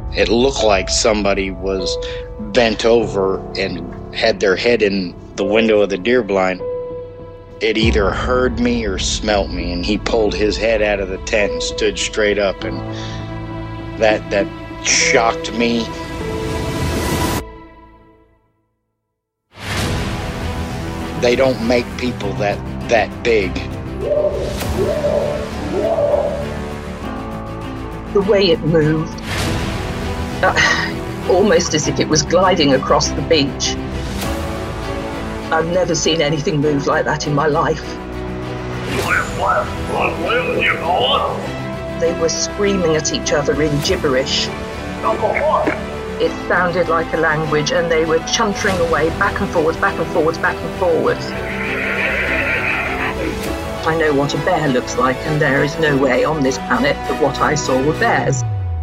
It looked like somebody was bent over and had their head in the window of the deer blind. It either heard me or smelt me, and he pulled his head out of the tent and stood straight up, and that shocked me. They don't make people that big. The way it moved, almost as if it was gliding across the beach. I've never seen anything move like that in my life. They were screaming at each other in gibberish. It sounded like a language, and they were chuntering away back and forwards, back and forwards, back and forwards. I know what a bear looks like, and there is no way on this planet that what I saw were bears.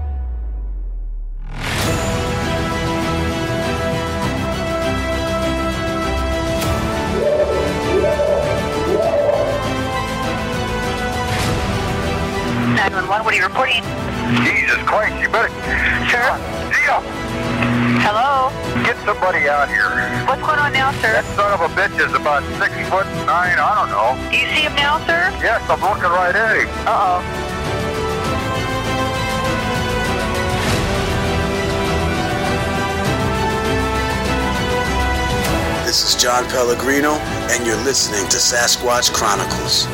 What are you reporting? Jesus Christ, you better... Sir? Zia! Hello? Get somebody out here. What's going on now, sir? That son of a bitch is about 6'9", I don't know. Do you see him now, sir? Yes, I'm looking right at him. Uh-oh. This is John Pellegrino, and you're listening to Sasquatch Chronicles.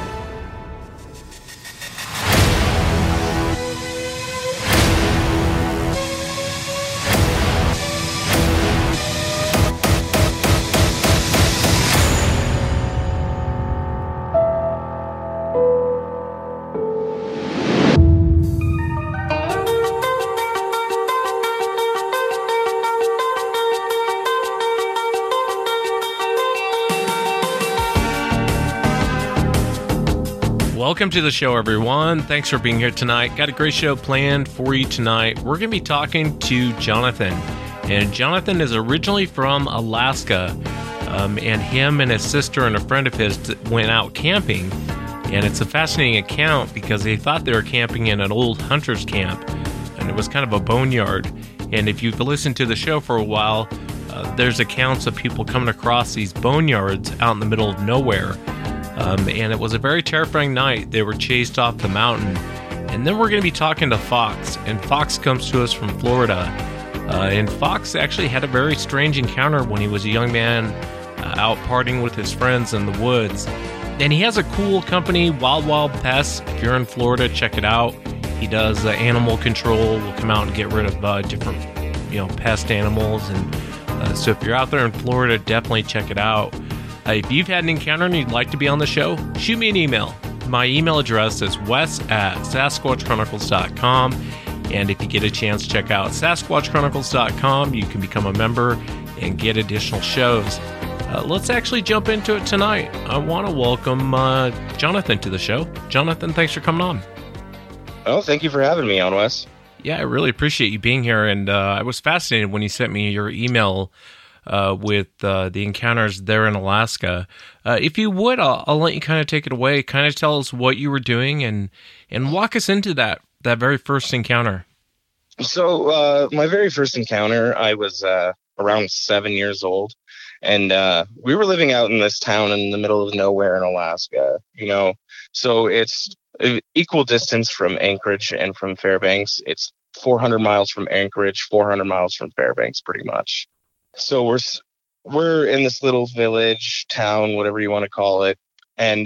Welcome to the show, everyone. Thanks for being here tonight. Got a great show planned for you tonight. We're going to be talking to Jonathan. And Jonathan is originally from Alaska. And him and his sister and a friend of his went out camping. And it's a fascinating account because they thought they were camping in an old hunter's camp. And it was kind of a boneyard. And if you've listened to the show for a while, there's accounts of people coming across these boneyards out in the middle of nowhere. And it was a very terrifying night. They were chased off the mountain. And then we're going to be talking to Fox. And Fox comes to us from Florida. And Fox actually had a very strange encounter when he was a young man out partying with his friends in the woods. And he has a cool company, Wild Wild Pests. If you're in Florida, check it out. He does animal control. Will come out and get rid of different, pest animals. And so if you're out there in Florida, definitely check it out. If you've had an encounter and you'd like to be on the show, shoot me an email. My email address is wes@sasquatchchronicles.com. And if you get a chance, check out sasquatchchronicles.com. You can become a member and get additional shows. Let's actually jump into it tonight. I want to welcome Jonathan to the show. Jonathan, thanks for coming on. Oh, thank you for having me on, Wes. Yeah, I really appreciate you being here. And I was fascinated when you sent me your email with the encounters there in Alaska. If you would, I'll let you kind of take it away, kind of tell us what you were doing and walk us into that very first encounter. So my very first encounter, I was around 7 years old, and we were living out in this town in the middle of nowhere in Alaska, so it's equal distance from Anchorage and from Fairbanks. It's 400 miles from Anchorage, 400 miles from Fairbanks, pretty much. So we're in this little village, town, whatever you want to call it. And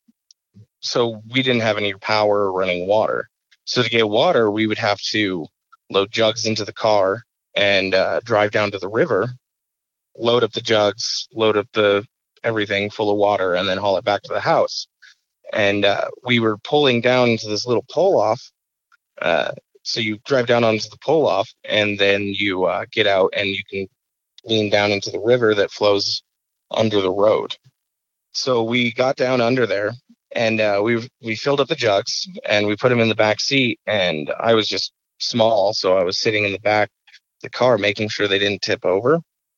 so we didn't have any power or running water. So to get water, we would have to load jugs into the car and drive down to the river, load up the jugs, load up the everything full of water, and then haul it back to the house. And we were pulling down into this little pull-off. So you drive down onto the pull-off, and then you get out and you can lean down into the river that flows under the road. So we got down under there, and we filled up the jugs, and we put them in the back seat. And I was just small, so I was sitting in the back of the car, making sure they didn't tip over.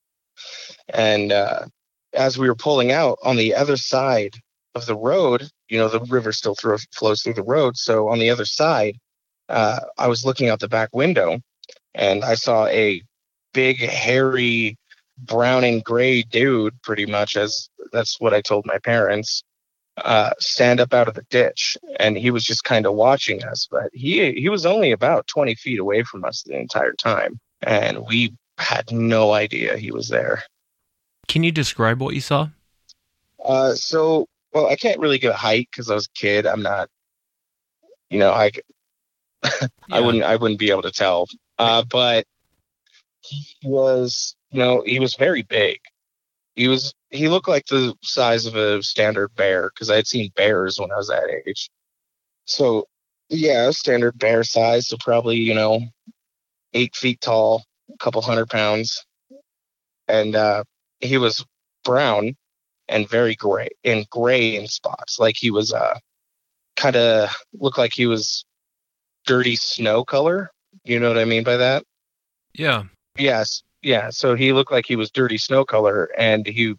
And as we were pulling out on the other side of the road, the river still flows through the road. So on the other side, I was looking out the back window, and I saw a big, hairy, brown and gray dude, pretty much, as that's what I told my parents, stand up out of the ditch, and he was just kind of watching us. But he was only about 20 feet away from us the entire time, and we had no idea he was there. Can you describe what you saw? Well, I can't really give a height because I was a kid. I'm not, I wouldn't be able to tell. But he was, he was very big. He looked like the size of a standard bear, because I had seen bears when I was that age. So yeah, standard bear size. So probably, 8 feet tall, a couple 100 pounds. And, he was brown and very gray in spots. Like he was, kind of looked like he was dirty snow color. You know what I mean by that? Yeah. Yes. Yeah. So he looked like he was dirty snow color, and he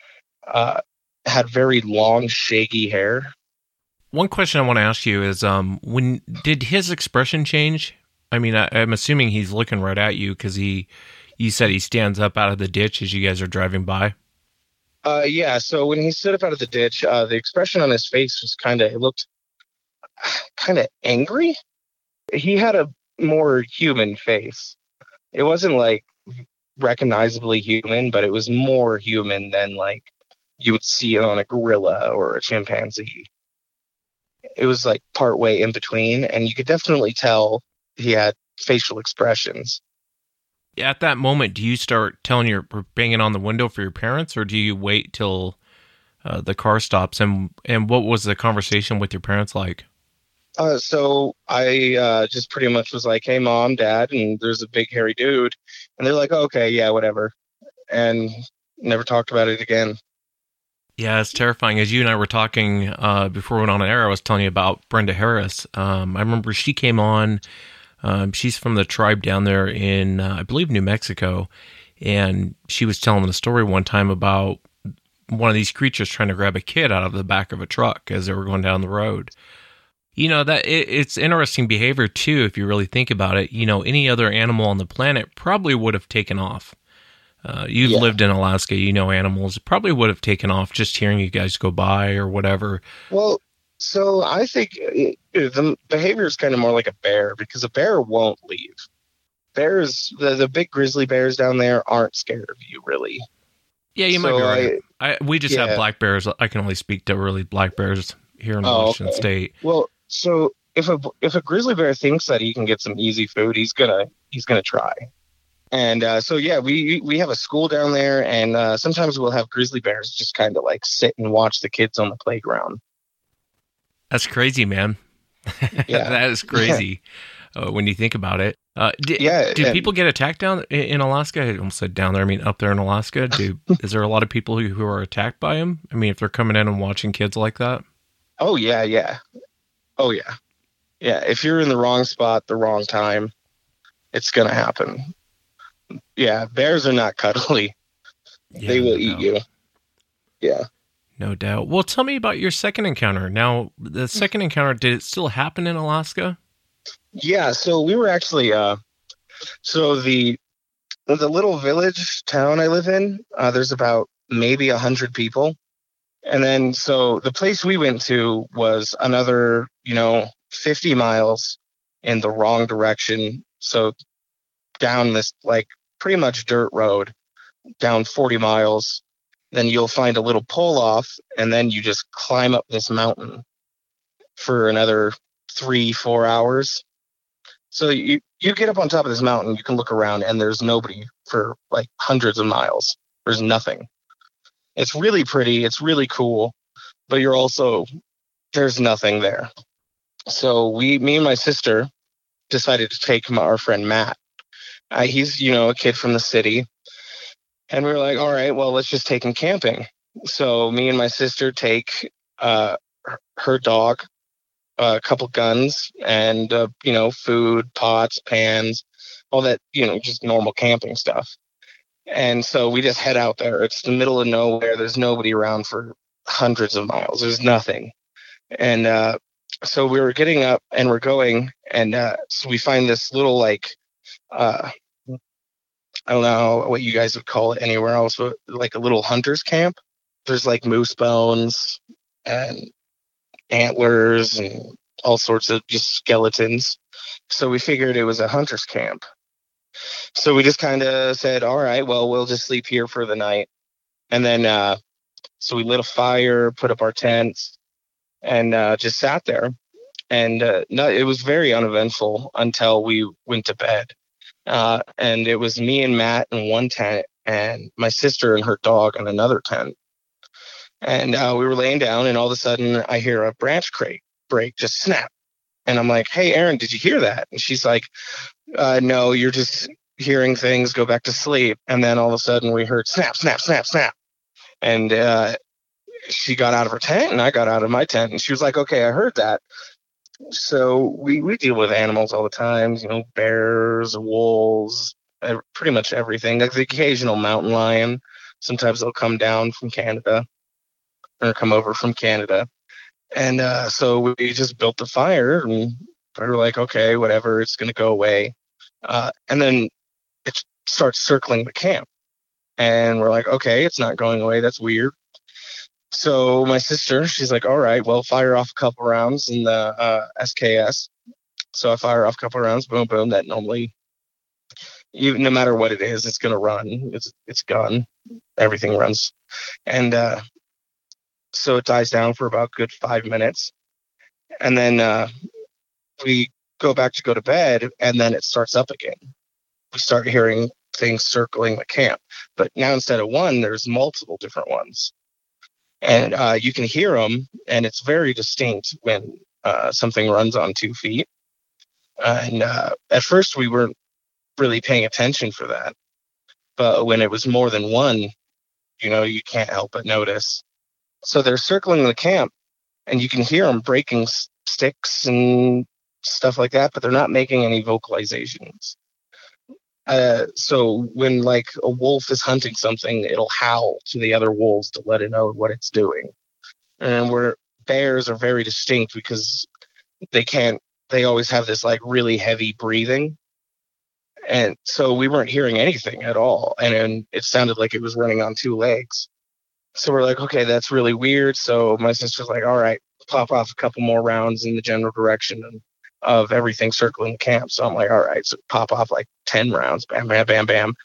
had very long, shaggy hair. One question I want to ask you is, when did his expression change? I mean, I'm assuming he's looking right at you because you said he stands up out of the ditch as you guys are driving by. Yeah. So when he stood up out of the ditch, the expression on his face was it looked kind of angry. He had a more human face. It wasn't like recognizably human, but it was more human than like you would see on a gorilla or a chimpanzee. It was like partway in between, and you could definitely tell he had facial expressions. At that moment, do you start banging on the window for your parents, or do you wait till the car stops? And what was the conversation with your parents like? So I just pretty much was like, "Hey, Mom, Dad," and there's a big hairy dude, and they're like, oh, "Okay, yeah, whatever," and never talked about it again. Yeah, it's terrifying. As you and I were talking before we went on air, I was telling you about Brenda Harris. I remember she came on. She's from the tribe down there in, I believe, New Mexico, and she was telling the story one time about one of these creatures trying to grab a kid out of the back of a truck as they were going down the road. That it's interesting behavior too, if you really think about it. Any other animal on the planet probably would have taken off. You've lived in Alaska, animals probably would have taken off just hearing you guys go by or whatever. Well, so I think the behavior is kind of more like a bear, because a bear won't leave. Bears, the big grizzly bears down there aren't scared of you, really. Yeah, you might be right. We just have black bears. I can only speak to really black bears here in Washington State. Well, so if a grizzly bear thinks that he can get some easy food, he's gonna try. And so yeah, we have a school down there, and sometimes we'll have grizzly bears just kind of like sit and watch the kids on the playground. That's crazy, man. Yeah. That is crazy when you think about it. Did people get attacked down in Alaska? I almost said down there. I mean, up there in Alaska. Is there a lot of people who are attacked by them? I mean, if they're coming in and watching kids like that? Oh, yeah. Oh, yeah. Yeah, if you're in the wrong spot, the wrong time, it's going to happen. Yeah, bears are not cuddly. Yeah, they will eat you. Yeah. No doubt. Well, tell me about your second encounter. Now, the second encounter, did it still happen in Alaska? Yeah, so we were actually, so the little village town I live in, there's about maybe 100 people. And then, so the place we went to was another, 50 miles in the wrong direction. So down this, like, pretty much dirt road, down 40 miles. Then you'll find a little pull off, and then you just climb up this mountain for another 3-4 hours. So you get up on top of this mountain, you can look around, and there's nobody for like hundreds of miles. There's nothing. It's really pretty. It's really cool, but there's nothing there. So me and my sister decided to take our friend Matt. He's, a kid from the city. And we were like, all right, well, let's just take him camping. So me and my sister take her dog, a couple guns, and, food, pots, pans, all that, just normal camping stuff. And so we just head out there. It's the middle of nowhere. There's nobody around for hundreds of miles. There's nothing. And so we were getting up and we're going. And so we find this little, like, I don't know what you guys would call it anywhere else, but like a little hunter's camp. There's like moose bones and antlers and all sorts of just skeletons. So we figured it was a hunter's camp. So we just kind of said, all right, well, we'll just sleep here for the night. And then, so we lit a fire, put up our tents, and just sat there. And no, it was very uneventful until we went to bed. And it was me and Matt in one tent and my sister and her dog in another tent. And we were laying down, and all of a sudden I hear a branch break, just snap. And I'm like, hey, Erin, did you hear that? And she's like, no, you're just hearing things, go back to sleep. And then all of a sudden we heard snap, snap, snap, snap. And she got out of her tent and I got out of my tent. And she was like, okay, I heard that. So we deal with animals all the time, you know, bears, wolves, pretty much everything. Like the occasional mountain lion. Sometimes they'll come down from Canada or come over from Canada. And so we just built the fire and we were like, okay, whatever, it's going to go away. And then it starts circling the camp. And we're like, okay, it's not going away. That's weird. So my sister, she's like, all right, well, fire off a couple rounds in the SKS. So I fire off a couple rounds, boom, boom. That normally, even no matter what it is, it's going to run. It's gun. Everything runs. And so it dies down for about a good 5 minutes. And then we go back to go to bed, and then it starts up again. We start hearing things circling the camp. But now instead of one, there's multiple different ones. And you can hear them, and it's very distinct when something runs on 2 feet. And at first, we weren't really paying attention for that. But when it was more than one, you know, you can't help but notice. So they're circling the camp, and you can hear them breaking sticks and stuff like that, but they're not making any vocalizations. So when like a wolf is hunting something, it'll howl to the other wolves to let it know what it's doing. And where bears are very distinct because they always have this like really heavy breathing. And so we weren't hearing anything at all. And it sounded like it was running on 2 legs. So we're like, okay, that's really weird. So my sister's like, all right, pop off a couple more rounds in the general direction of everything circling the camp. So I'm like, all right, so pop off like 10 rounds, bam, bam, bam, bam.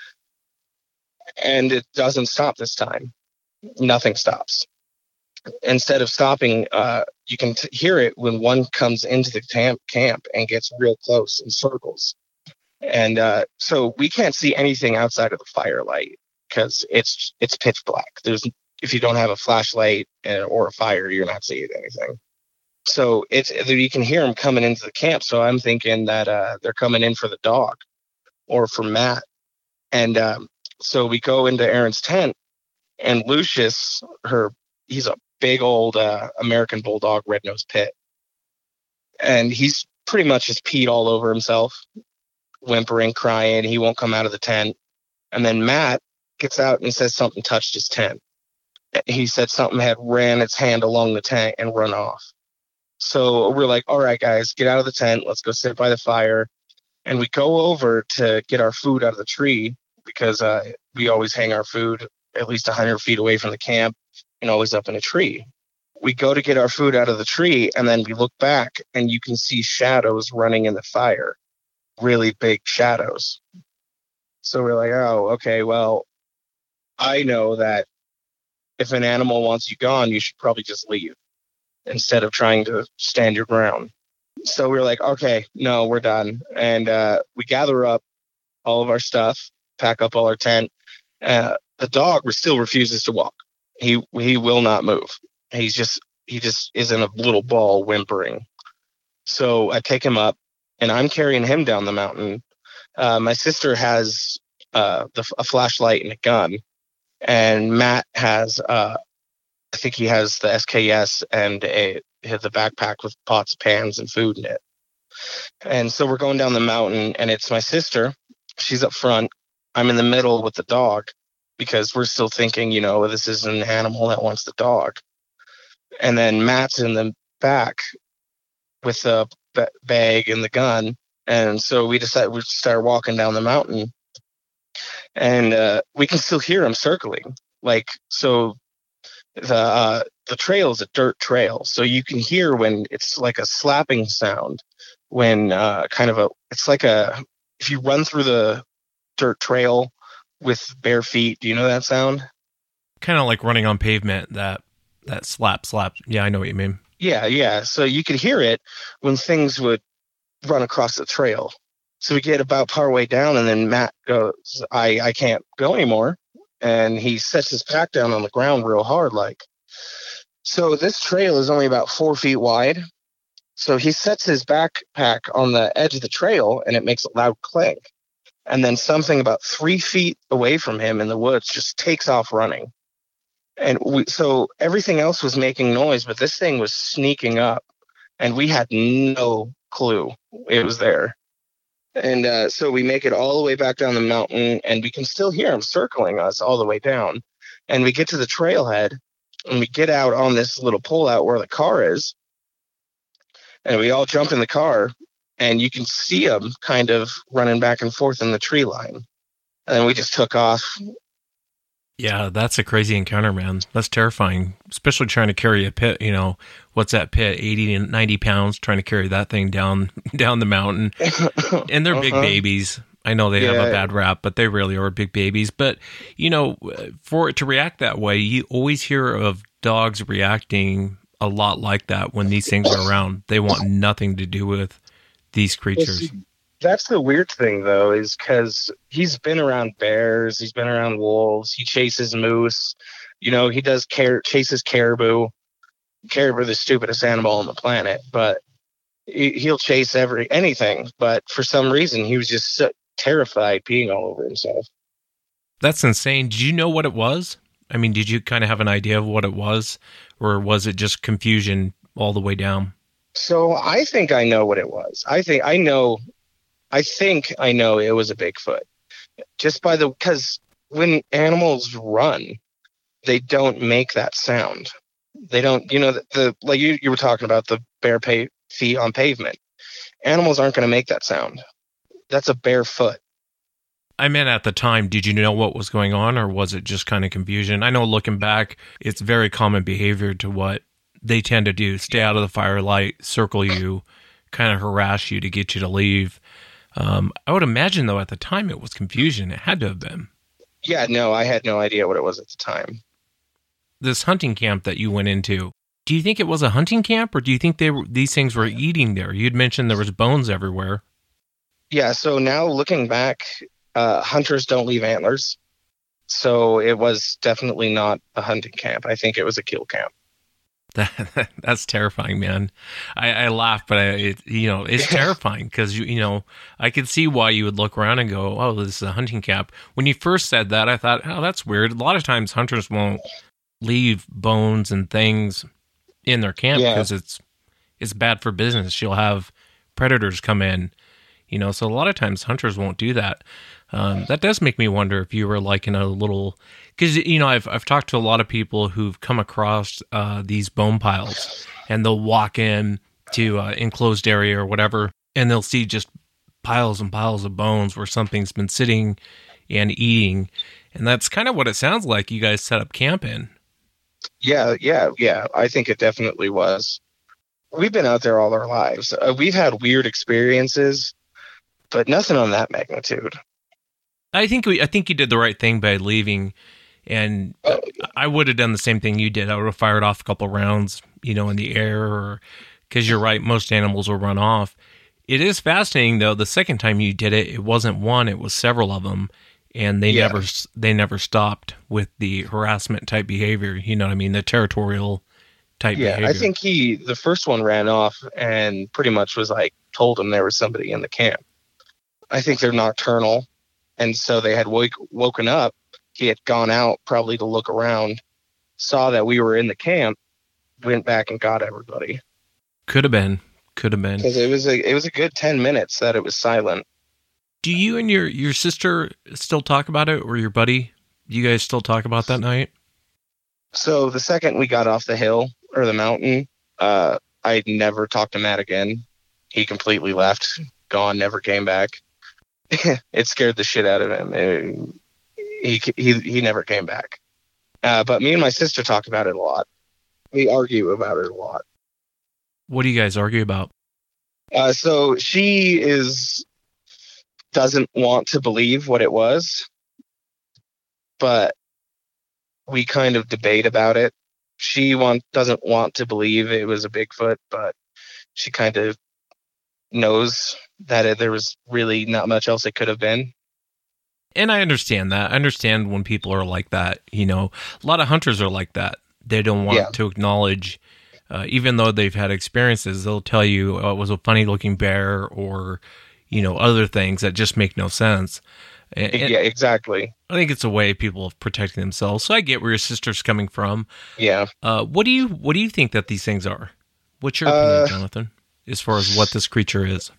And it doesn't stop this time. Nothing stops. Instead of stopping, you can hear it when one comes into the camp and gets real close and circles. And so we can't see anything outside of the firelight because it's pitch black. If you don't have a flashlight or a fire, you're not seeing anything. So you can hear them coming into the camp. So I'm thinking that they're coming in for the dog or for Matt. And so we go into Erin's tent, and Lucius, he's a big old American Bulldog red-nosed pit. And he's pretty much just peed all over himself, whimpering, crying. He won't come out of the tent. And then Matt gets out and says something touched his tent. He said something had ran its hand along the tent and run off. So we're like, all right, guys, get out of the tent. Let's go sit by the fire. And we go over to get our food out of the tree because we always hang our food at least 100 feet away from the camp and always up in a tree. We go to get our food out of the tree, and then we look back, and you can see shadows running in the fire, really big shadows. So we're like, oh, okay, well, I know that if an animal wants you gone, you should probably just leave instead of trying to stand your ground. So we're like, okay, no, we're done. And we gather up all of our stuff, pack up all our tent. The dog still refuses to walk. He will not move. He just is in a little ball whimpering. So I take him up, and I'm carrying him down the mountain. My sister has a flashlight and a gun. And Matt has, I think he has the SKS and the backpack with pots, pans, and food in it. And so we're going down the mountain, and it's my sister. She's up front. I'm in the middle with the dog because we're still thinking, you know, this is an animal that wants the dog. And then Matt's in the back with the bag and the gun, And so we decided we'd start walking down the mountain, and we can still hear him circling. Like, so the trail is a dirt trail, so you can hear when it's like a slapping sound, when it's like if you run through the dirt trail with bare feet. Do you know that sound? Kind of like running on pavement, that slap. Yeah, I know what you mean. Yeah. So you could hear it when things would run across the trail. So we get about part way down, and then Matt goes, I can't go anymore. And he sets his pack down on the ground real hard, like. So this trail is only about 4 feet wide. So he sets his backpack on the edge of the trail, and it makes a loud clink. And then something about 3 feet away from him in the woods just takes off running. And so everything else was making noise, but this thing was sneaking up, and we had no clue it was there. And so we make it all the way back down the mountain, and we can still hear him circling us all the way down. And we get to the trailhead, and we get out on this little pullout where the car is, and we all jump in the car, and you can see him kind of running back and forth in the tree line. And then we just took off. Yeah, that's a crazy encounter, man. That's terrifying, especially trying to carry a pit. You know, what's that pit? 80 and 90 pounds, trying to carry that thing down the mountain. And they're big babies. I know they have a bad rap, but they really are big babies. But, you know, for it to react that way, you always hear of dogs reacting a lot like that when these things are around. They want nothing to do with these creatures. That's the weird thing, though, is because he's been around bears, he's been around wolves, he chases moose, you know, he does chases caribou. Caribou, the stupidest animal on the planet, but he'll chase anything. But for some reason, he was just so terrified peeing all over himself. That's insane. Did you know what it was? I mean, did you kind of have an idea of what it was, or was it just confusion all the way down? So I think I know what it was. I think I know it was a Bigfoot, just because when animals run, they don't make that sound. They don't, you know, like you were talking about the bare feet on pavement. Animals aren't going to make that sound. That's a bare foot. I meant at the time, did you know what was going on, or was it just kind of confusion? I know looking back, it's very common behavior to what they tend to do. Stay out of the firelight, circle you, kind of harass you to get you to leave. I would imagine, though, at the time it was confusion. It had to have been. Yeah, no, I had no idea what it was at the time. This hunting camp that you went into, do you think it was a hunting camp, or do you think these things were eating there? You'd mentioned there was bones everywhere. Yeah, so now looking back, hunters don't leave antlers. So it was definitely not a hunting camp. I think it was a kill camp. That's terrifying, man. I laugh, but it's terrifying because I could see why you would look around and go, "Oh, this is a hunting camp." When you first said that, I thought, "Oh, that's weird." A lot of times, hunters won't leave bones and things in their camp because it's bad for business. You'll have predators come in, So a lot of times, hunters won't do that. That does make me wonder if you were like in a little, because I've talked to a lot of people who've come across these bone piles, and they'll walk in to enclosed area or whatever, and they'll see just piles and piles of bones where something's been sitting and eating, and that's kind of what it sounds like you guys set up camp in. Yeah. I think it definitely was. We've been out there all our lives. We've had weird experiences, but nothing on that magnitude. I think you did the right thing by leaving, and I would have done the same thing you did. I would have fired off a couple rounds, in the air, because you're right, most animals will run off. It is fascinating, though. The second time you did it, it wasn't one; it was several of them, and they never stopped with the harassment type behavior. You know what I mean? The territorial type behavior. I think the first one ran off and pretty much was like told him there was somebody in the camp. I think they're nocturnal. And so they had woken up. He had gone out probably to look around, saw that we were in the camp, went back and got everybody. Could have been. Because it was a good 10 minutes that it was silent. Do you and your sister still talk about it, or your buddy? Do you guys still talk about that night? So the second we got off the hill or the mountain, I never talked to Matt again. He completely left. gone, never came back. It scared the shit out of him. He never came back. But me and my sister talk about it a lot. We argue about it a lot. What do you guys argue about? So she doesn't want to believe what it was, but we kind of debate about it. She doesn't want to believe it was a Bigfoot, but she kind of knows that there was really not much else it could have been. And I understand that. I understand when people are like that. You know, a lot of hunters are like that. They don't want to acknowledge, even though they've had experiences, they'll tell you, oh, it was a funny looking bear or, you know, other things that just make no sense. And yeah, exactly. I think it's a way of people protecting themselves. So I get where your sister's coming from. Yeah. What do you think that these things are? What's your opinion, Jonathan, as far as what this creature is?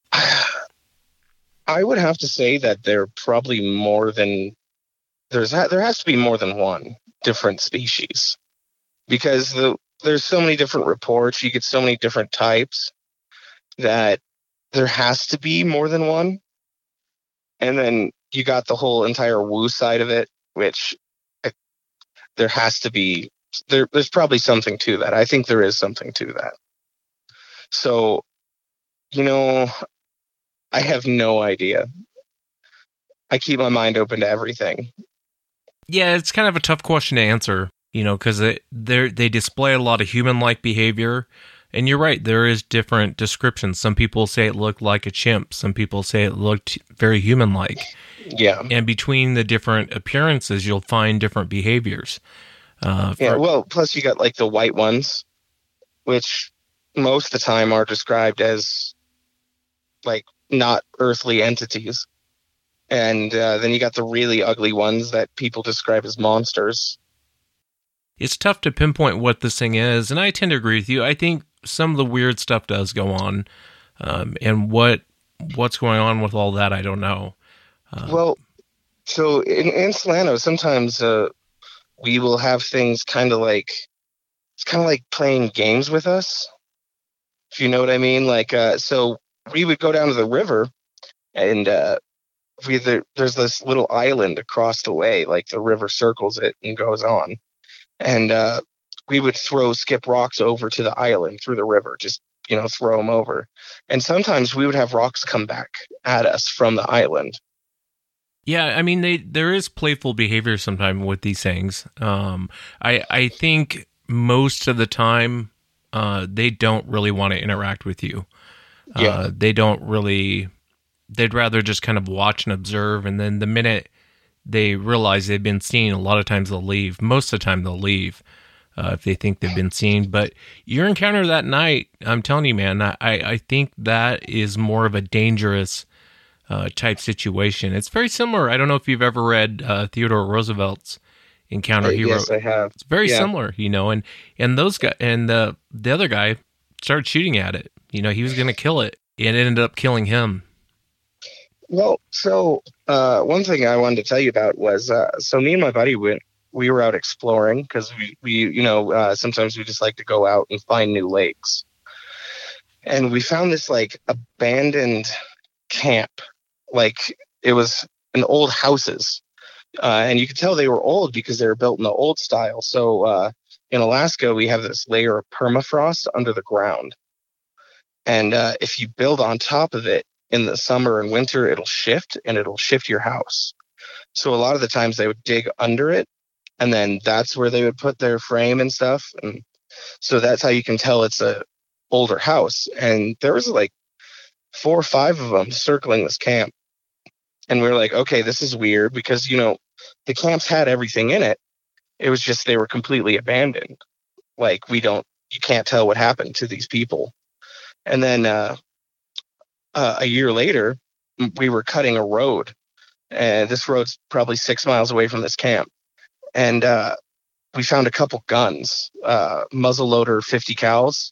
I would have to say that there probably more than there has to be more than one different species, because there's so many different reports. You get so many different types that there has to be more than one. And then you got the whole entire woo side of it, which there has to be. There's probably something to that. I think there is something to that. So, you know, I have no idea. I keep my mind open to everything. Yeah, it's kind of a tough question to answer, you know, because they display a lot of human-like behavior. And you're right, there is different descriptions. Some people say it looked like a chimp. Some people say it looked very human-like. Yeah. And between the different appearances, you'll find different behaviors. Well, plus you got like the white ones, which most of the time are described as like not earthly entities. And then you got the really ugly ones that people describe as monsters. It's tough to pinpoint what this thing is, and I tend to agree with you. I think some of the weird stuff does go on, and what's going on with all that, I don't know. Well, so in Solano, sometimes we will have things it's kind of like playing games with us, if you know what I mean. Like, so we would go down to the river, and there's this little island across the way, like the river circles it and goes on. And we would skip rocks over to the island through the river, just, you know, throw them over. And sometimes we would have rocks come back at us from the island. Yeah, I mean, there is playful behavior sometimes with these things. I think most of the time they don't really want to interact with you. Yeah. They'd rather just kind of watch and observe, and then the minute they realize they've been seen, a lot of times they'll leave. Most of the time they'll leave if they think they've been seen. But your encounter that night, I'm telling you, man, I think that is more of a dangerous type situation. It's very similar. I don't know if you've ever read Theodore Roosevelt's encounter. Yes, I have. It's very similar, you know, and those guys and the other guy started shooting at it. You know, he was going to kill it, and it ended up killing him. Well, so one thing I wanted to tell you about was, so me and my buddy we were out exploring because we you know, sometimes we just like to go out and find new lakes. And we found this like abandoned camp, like it was an old houses. And you could tell they were old because they were built in the old style. So in Alaska, we have this layer of permafrost under the ground. And if you build on top of it in the summer and winter, it'll shift your house. So a lot of the times they would dig under it, and then that's where they would put their frame and stuff. And so that's how you can tell it's a older house. And there was like 4 or 5 of them circling this camp. And we were like, okay, this is weird because, you know, the camps had everything in it. It was just they were completely abandoned. Like you can't tell what happened to these people. And then a year later, we were cutting a road, and this road's probably 6 miles away from this camp. And we found a couple guns, muzzleloader 50 cals,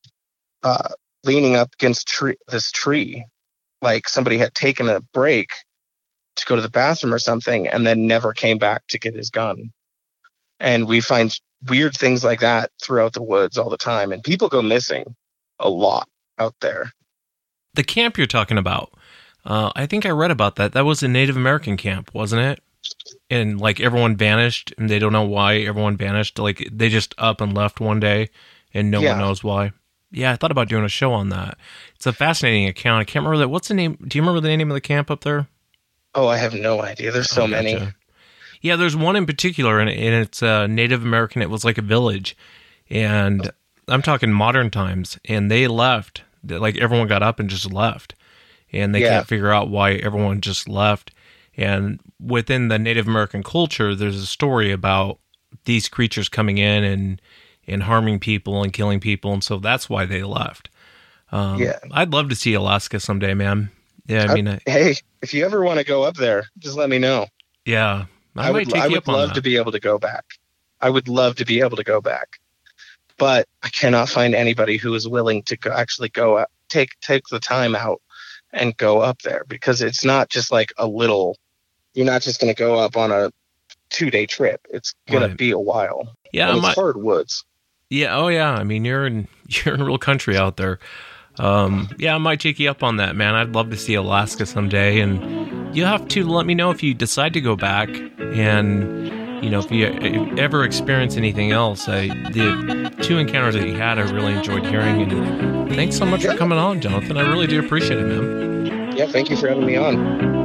leaning up against this tree, like somebody had taken a break to go to the bathroom or something, and then never came back to get his gun. And we find weird things like that throughout the woods all the time, and people go missing a lot out there. The camp you're talking about, I think I read about that. That was a Native American camp, wasn't it? And like everyone vanished, and they don't know why everyone vanished. Like they just up and left one day, and no one knows why. Yeah, I thought about doing a show on that. It's a fascinating account. I can't remember that. What's the name? Do you remember the name of the camp up there? Oh, I have no idea. There's so many. Yeah, there's one in particular, and it's Native American. It was like a village, and I'm talking modern times, and they left. Like everyone got up and just left, and they can't figure out why everyone just left. And within the Native American culture, there's a story about these creatures coming in and harming people and killing people, and so that's why they left. I'd love to see Alaska someday, man. Yeah, I mean, hey, if you ever want to go up there, just let me know. Yeah, I would love to be able to go back. I would love to be able to go back, but I cannot find anybody who is willing to actually go up, take the time out and go up there, because it's not just like a little. You're not just going to go up on a 2-day trip. It's going to be a while. Yeah, and it's hardwoods. Yeah. Oh, yeah. I mean, you're in real country out there. Yeah, I might take you up on that, man. I'd love to see Alaska someday, and you'll have to let me know if you decide to go back, and if you ever experience anything else. The 2 encounters that you had, I really enjoyed hearing, and thanks so much for coming on, Jonathan. I really do appreciate it, man. Yeah, thank you for having me on.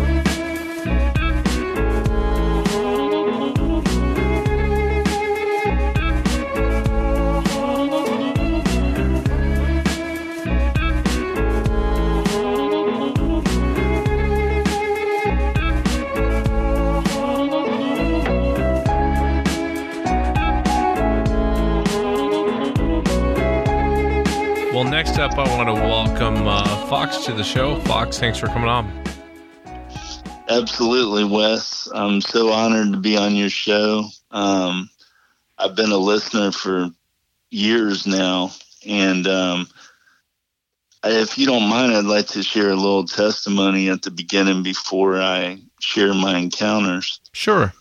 Well, next up, I want to welcome Fox to the show. Fox, thanks for coming on. Absolutely, Wes. I'm so honored to be on your show. I've been a listener for years now, and if you don't mind, I'd like to share a little testimony at the beginning before I share my encounters. Sure.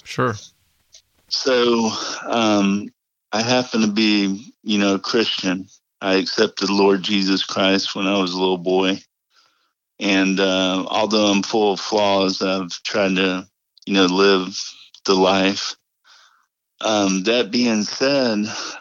So, I happen to be, Christian. I accepted the Lord Jesus Christ when I was a little boy. And although I'm full of flaws, I've tried to, live the life. That being said,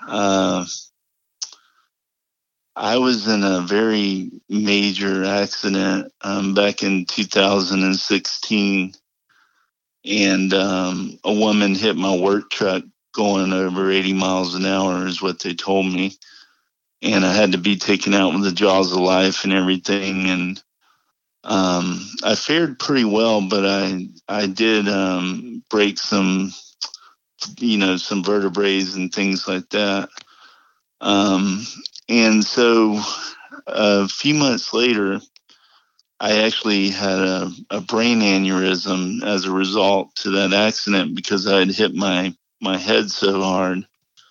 I was in a very major accident back in 2016. And a woman hit my work truck going over 80 miles an hour is what they told me. And I had to be taken out with the jaws of life and everything. And I fared pretty well, but I did break some vertebrae and things like that. And so a few months later, I actually had a brain aneurysm as a result to that accident because I had hit my head so hard.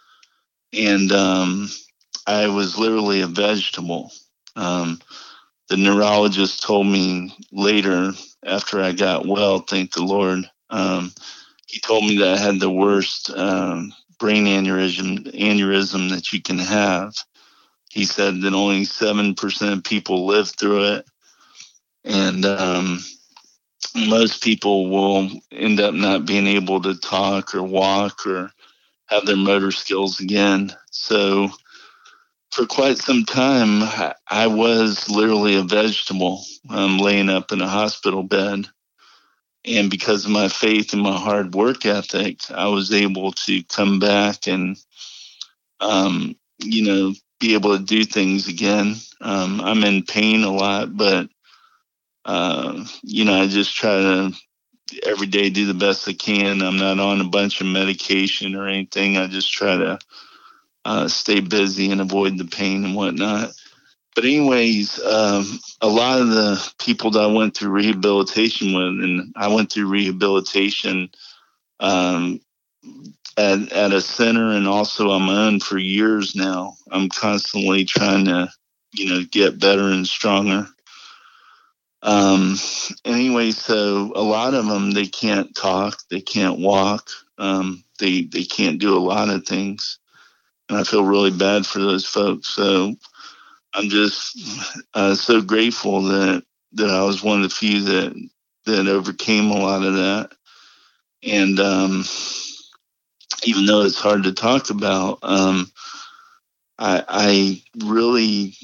And I was literally a vegetable. The neurologist told me later, after I got well, thank the Lord, he told me that I had the worst brain aneurysm that you can have. He said that only 7% of people live through it. And most people will end up not being able to talk or walk or have their motor skills again. So for quite some time, I was literally a vegetable, laying up in a hospital bed. And because of my faith and my hard work ethic, I was able to come back and, be able to do things again. I'm in pain a lot, but, I just try to every day do the best I can. I'm not on a bunch of medication or anything. I just try to stay busy and avoid the pain and whatnot. But anyways, a lot of the people that I went through rehabilitation with, and I went through rehabilitation at a center and also on my own for years now. I'm constantly trying to, get better and stronger. Anyway, so a lot of them, they can't talk, they can't walk, they can't do a lot of things. And I feel really bad for those folks. So I'm just so grateful that I was one of the few that overcame a lot of that. And even though it's hard to talk about, I really,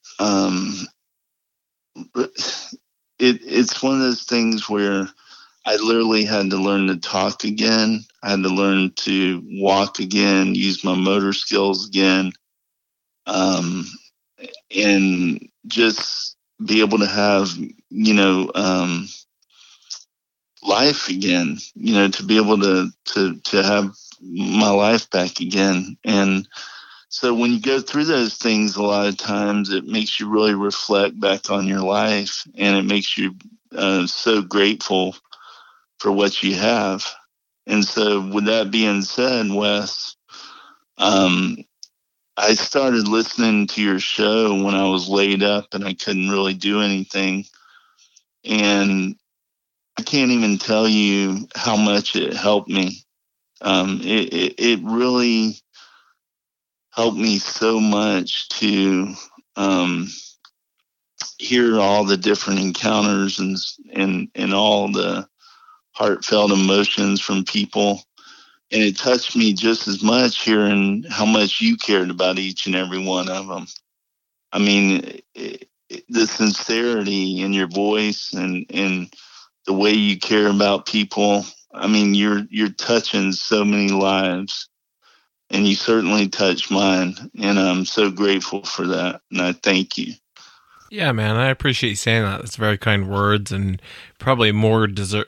it's one of those things where I literally had to learn to talk again. I had to learn to walk again, use my motor skills again, and just be able to have, life again, to be able to have my life back again. And so when you go through those things, a lot of times it makes you really reflect back on your life, and it makes you so grateful for what you have. And so with that being said, Wes, I started listening to your show when I was laid up and I couldn't really do anything. And I can't even tell you how much it helped me. It really helped me so much to hear all the different encounters and all the heartfelt emotions from people. And it touched me just as much hearing how much you cared about each and every one of them. I mean, the sincerity in your voice and the way you care about people. I mean, you're touching so many lives, and you certainly touched mine. And I'm so grateful for that. And I thank you. Yeah, man, I appreciate you saying that. That's very kind words, and probably more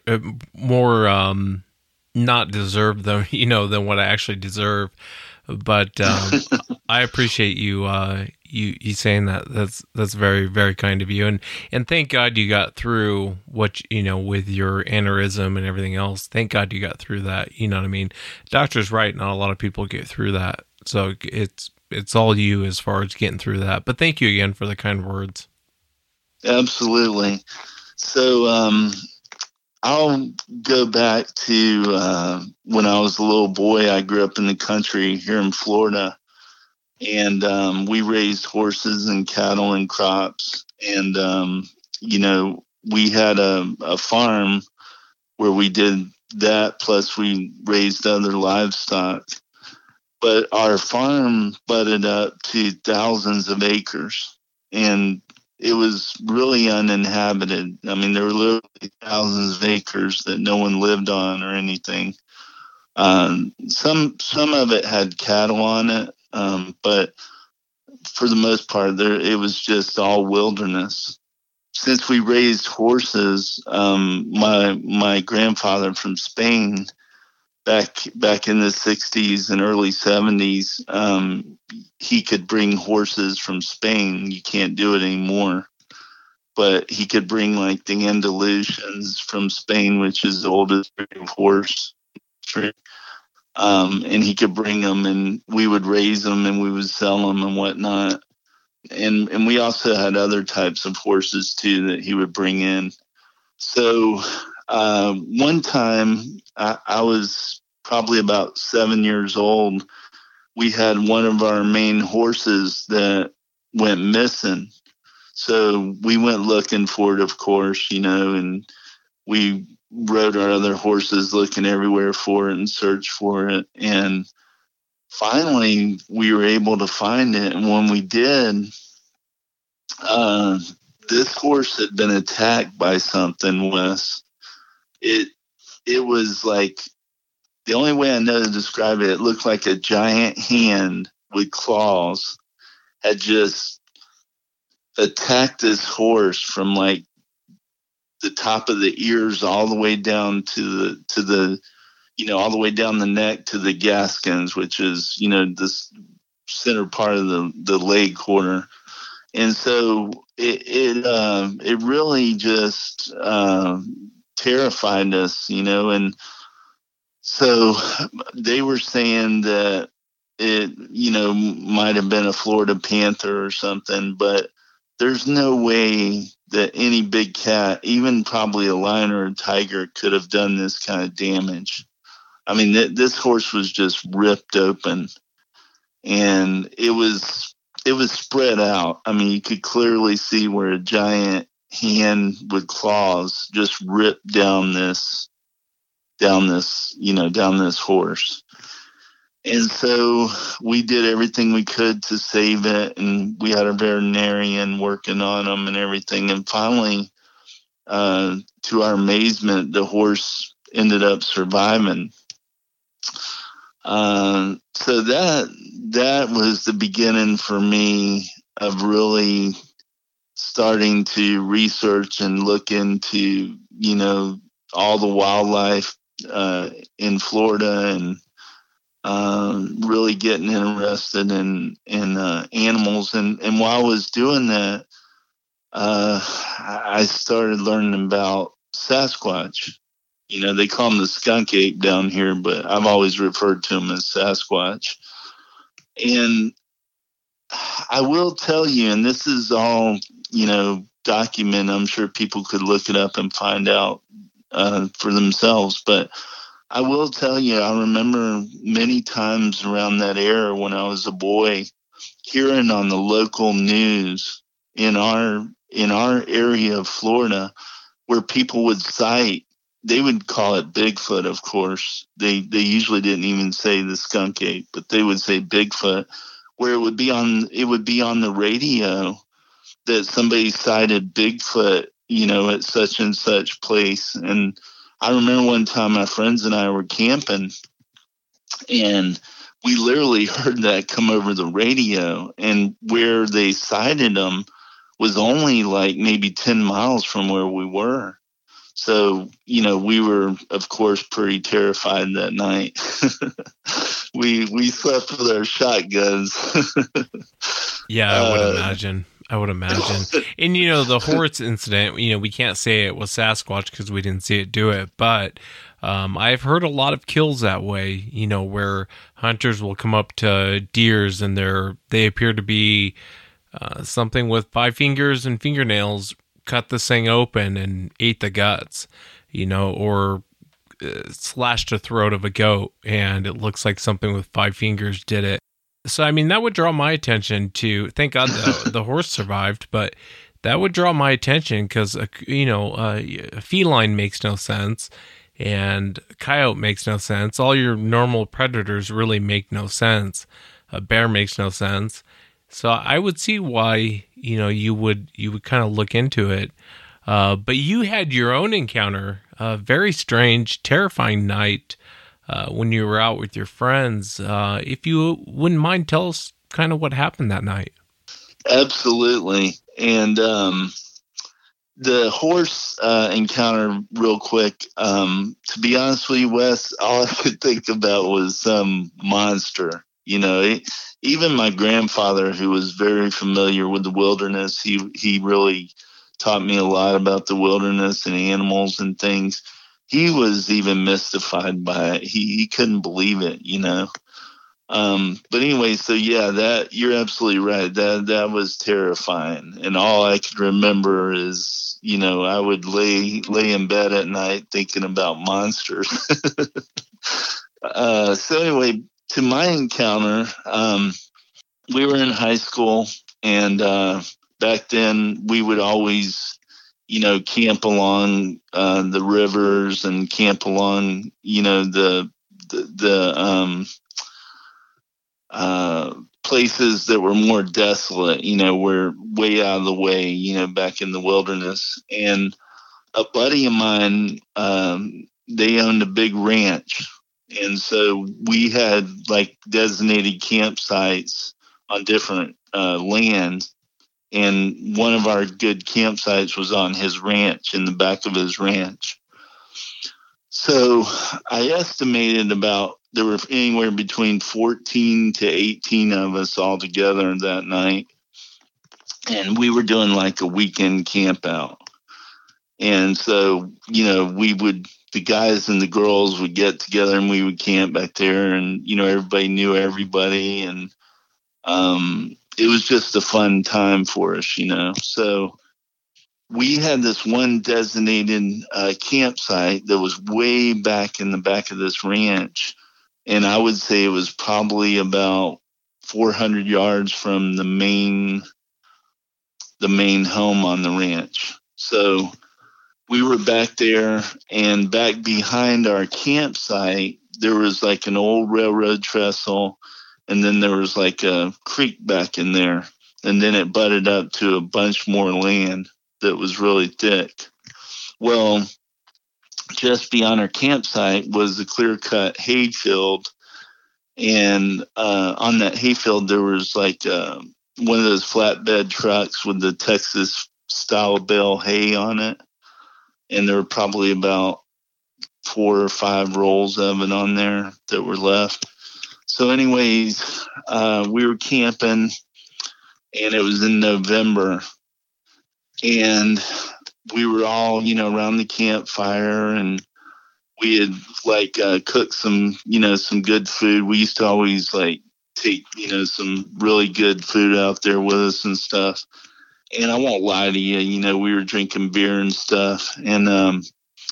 not deserved than than what I actually deserve. But I appreciate you you saying that. That's very, very kind of you, and thank God you got through what with your aneurysm and everything else. Thank God you got through that. You know what I mean? Doctor's right. Not a lot of people get through that, so it's all you as far as getting through that. But thank you again for the kind words. Absolutely. So I'll go back to when I was a little boy. I grew up in the country here in Florida, and we raised horses and cattle and crops. And, we had a farm where we did that, plus we raised other livestock. But our farm butted up to thousands of acres, and it was really uninhabited. I mean, there were literally thousands of acres that no one lived on or anything. Some of it had cattle on it, but for the most part, it was just all wilderness. Since we raised horses, my grandfather from Spain, back in the 60s and early 70s, he could bring horses from Spain. You can't do it anymore, but he could bring like the Andalusians from Spain, which is the oldest breed of horse. And he could bring them, and we would raise them and we would sell them and whatnot. And we also had other types of horses too that he would bring in. So one time I was probably about 7 years old. We had one of our main horses that went missing. So we went looking for it, of course, and we rode our other horses looking everywhere for it and searched for it. And finally we were able to find it. And when we did, this horse had been attacked by something, Wes. It was like, the only way I know to describe it, it looked like a giant hand with claws had just attacked this horse from like the top of the ears all the way down to the all the way down the neck to the gaskins, which is, this center part of the leg quarter. And so it really just terrified us, and so they were saying that it, might have been a Florida panther or something, but there's no way that any big cat, even probably a lion or a tiger, could have done this kind of damage. I mean, this horse was just ripped open, and it was it was spread out. I mean, you could clearly see where a giant hand with claws just ripped down this horse. And so we did everything we could to save it, and we had a veterinarian working on them and everything. And finally, to our amazement, the horse ended up surviving. So that was the beginning for me of really starting to research and look into, all the wildlife in Florida, and really getting interested in animals. And while I was doing that, I started learning about Sasquatch. They call him the skunk ape down here, but I've always referred to him as Sasquatch. And I will tell you, and this is all, documented. I'm sure people could look it up and find out for themselves. But I will tell you, I remember many times around that era when I was a boy, hearing on the local news in our area of Florida, where people would cite, they would call it Bigfoot, of course. They usually didn't even say the skunk ape, but they would say Bigfoot, where it would be on the radio that somebody cited Bigfoot, at such and such place. And I remember one time my friends and I were camping, and we literally heard that come over the radio, and where they cited them was only like maybe 10 miles from where we were. So, we were, of course, pretty terrified that night. We slept with our shotguns. Yeah, I would imagine. And, the horse incident, we can't say it was Sasquatch because we didn't see it do it. But I've heard a lot of kills that way, where hunters will come up to deers and they appear to be something with 5 fingers and fingernails, cut this thing open and ate the guts, or slashed the throat of a goat, and it looks like something with 5 fingers did it. So, I mean, that would draw my attention to, thank God the horse survived, but that would draw my attention because, a feline makes no sense, and a coyote makes no sense. All your normal predators really make no sense. A bear makes no sense. So I would see why, you would kind of look into it. But you had your own encounter, a very strange, terrifying night when you were out with your friends. If you wouldn't mind, tell us kind of what happened that night. Absolutely. And the horse encounter, real quick, to be honest with you, Wes, all I could think about was some monster. Even my grandfather, who was very familiar with the wilderness, he really taught me a lot about the wilderness and animals and things. He was even mystified by it. He couldn't believe it, But anyway, so yeah, that you're absolutely right. That was terrifying. And all I could remember is, I would lay in bed at night thinking about monsters. So anyway, to my encounter, we were in high school, and back then we would always, camp along the rivers and camp along, the places that were more desolate, were way out of the way, back in the wilderness. And a buddy of mine, they owned a big ranch. And so we had like designated campsites on different land. And one of our good campsites was on his ranch, in the back of his ranch. So I estimated there were anywhere between 14 to 18 of us all together that night. And we were doing like a weekend camp out. And so, the guys and the girls would get together and we would camp back there, and, everybody knew everybody. And it was just a fun time for us, So we had this one designated campsite that was way back in the back of this ranch. And I would say it was probably about 400 yards from the main home on the ranch. So we were back there, and back behind our campsite, there was like an old railroad trestle, and then there was like a creek back in there. And then it butted up to a bunch more land that was really thick. Well, just beyond our campsite was a clear-cut hayfield. And on that hayfield, there was like one of those flatbed trucks with the Texas-style bale hay on it. And there were probably about 4 or 5 rolls of it on there that were left. So anyways, we were camping, and it was in November. And we were all, around the campfire, and we had cooked some good food. We used to always take, some really good food out there with us and stuff. And I won't lie to you, we were drinking beer and stuff. And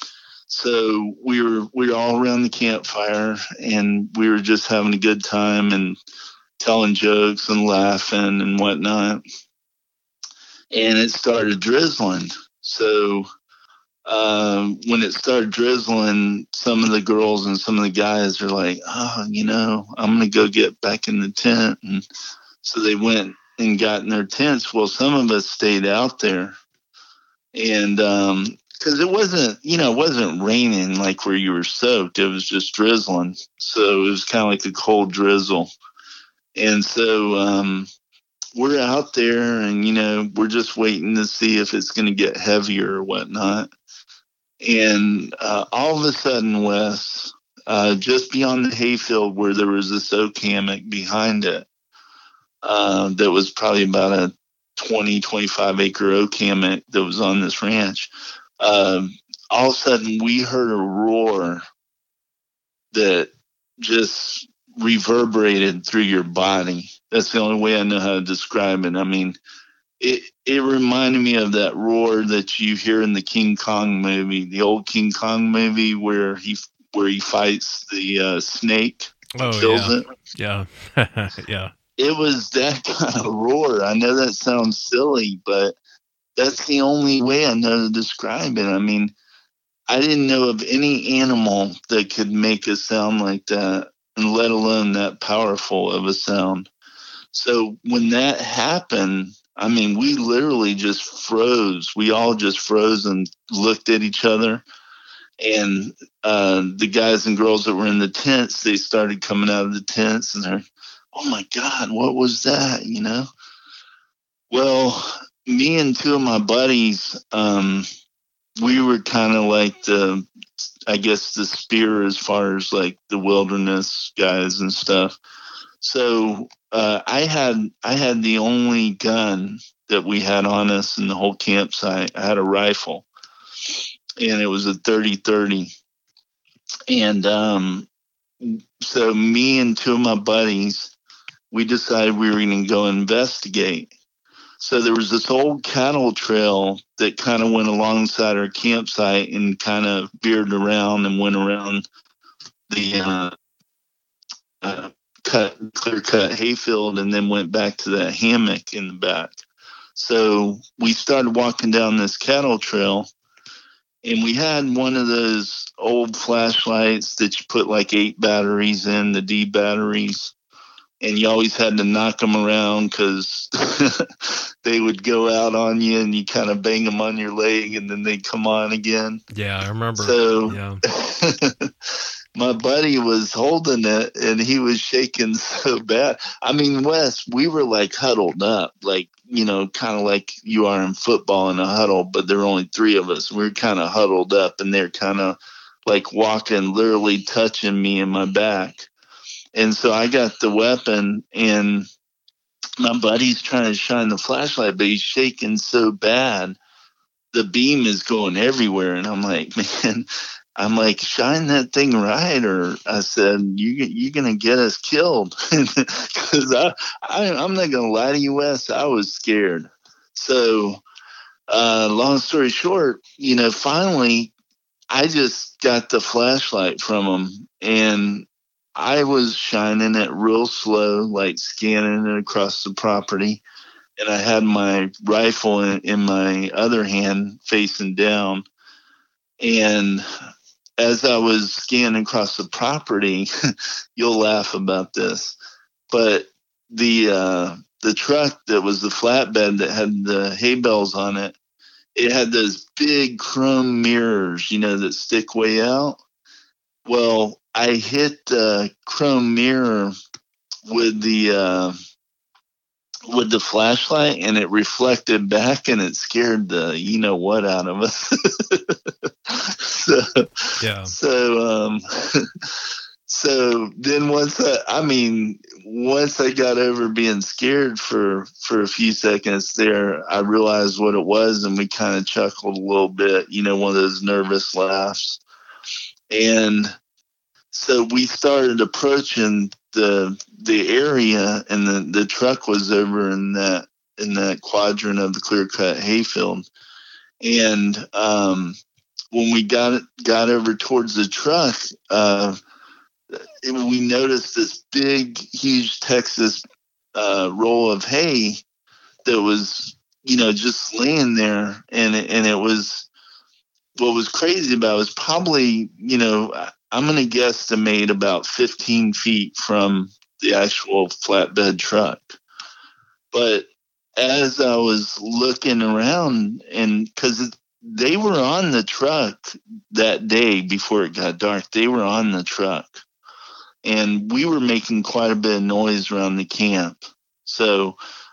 so we were all around the campfire, and we were just having a good time and telling jokes and laughing and whatnot. And it started drizzling. So when it started drizzling, some of the girls and some of the guys are like, oh, I'm going to go get back in the tent. And so they went and got in their tents. Well, some of us stayed out there, and because it wasn't raining like where you were soaked. It was just drizzling. So it was kind of like a cold drizzle. And so we're out there, and, we're just waiting to see if it's going to get heavier or whatnot. And all of a sudden, Wes, just beyond the hayfield where there was this oak hammock behind it, that was probably about a 20, 25 acre oak hammock that was on this ranch. All of a sudden we heard a roar that just reverberated through your body. That's the only way I know how to describe it. I mean, it reminded me of that roar that you hear in the King Kong movie, the old King Kong movie where he fights the snake, kills it. Yeah. Yeah. It was that kind of roar. I know that sounds silly, but that's the only way I know to describe it. I mean, I didn't know of any animal that could make a sound like that, and let alone that powerful of a sound. So when that happened, I mean, we literally just froze. We all just froze and looked at each other. And the guys and girls that were in the tents, they started coming out of the tents, and they're, oh my God, what was that? Well, me and 2 of my buddies, we were kind of like the spear as far as like the wilderness guys and stuff. So I had the only gun that we had on us in the whole campsite. I had a rifle, and it was a 30-30. And so me and 2 of my buddies, we decided we were going to go investigate. So there was this old cattle trail that kind of went alongside our campsite and kind of veered around and went around the clear-cut hayfield, and then went back to that hammock in the back. So we started walking down this cattle trail, and we had one of those old flashlights that you put like 8 batteries in, the D batteries. And you always had to knock them around because they would go out on you, and you kind of bang them on your leg, and then they'd come on again. Yeah, I remember. So yeah. My buddy was holding it, and he was shaking so bad. I mean, Wes, we were like huddled up, like, kind of like you are in football in a huddle, but there were only 3 of us. We were kind of huddled up, and they're kind of like walking, literally touching me in my back. And so I got the weapon, and my buddy's trying to shine the flashlight, but he's shaking so bad. The beam is going everywhere. And I'm like, man, shine that thing right. Or I said, you're going to get us killed. Because I'm not going to lie to you, Wes, I was scared. So long story short, finally I just got the flashlight from him, and I was shining it real slow, like scanning it across the property. And I had my rifle in my other hand facing down. And as I was scanning across the property, you'll laugh about this, but the truck that was the flatbed that had the hay bales on it, it had those big chrome mirrors, that stick way out. Well, I hit the chrome mirror with the flashlight, and it reflected back, and it scared the what out of us. So then once I got over being scared for a few seconds there, I realized what it was, and we kind of chuckled a little bit, one of those nervous laughs. And so we started approaching the area, and the truck was over in that quadrant of the clear-cut hayfield. And when we got over towards the truck, we noticed this big, huge Texas roll of hay that was, just laying there. And it was, what was crazy about it was probably, I'm going to guesstimate about 15 feet from the actual flatbed truck. But as I was looking around, and because they were on the truck that day before it got dark, they were on the truck. And we were making quite a bit of noise around the camp. So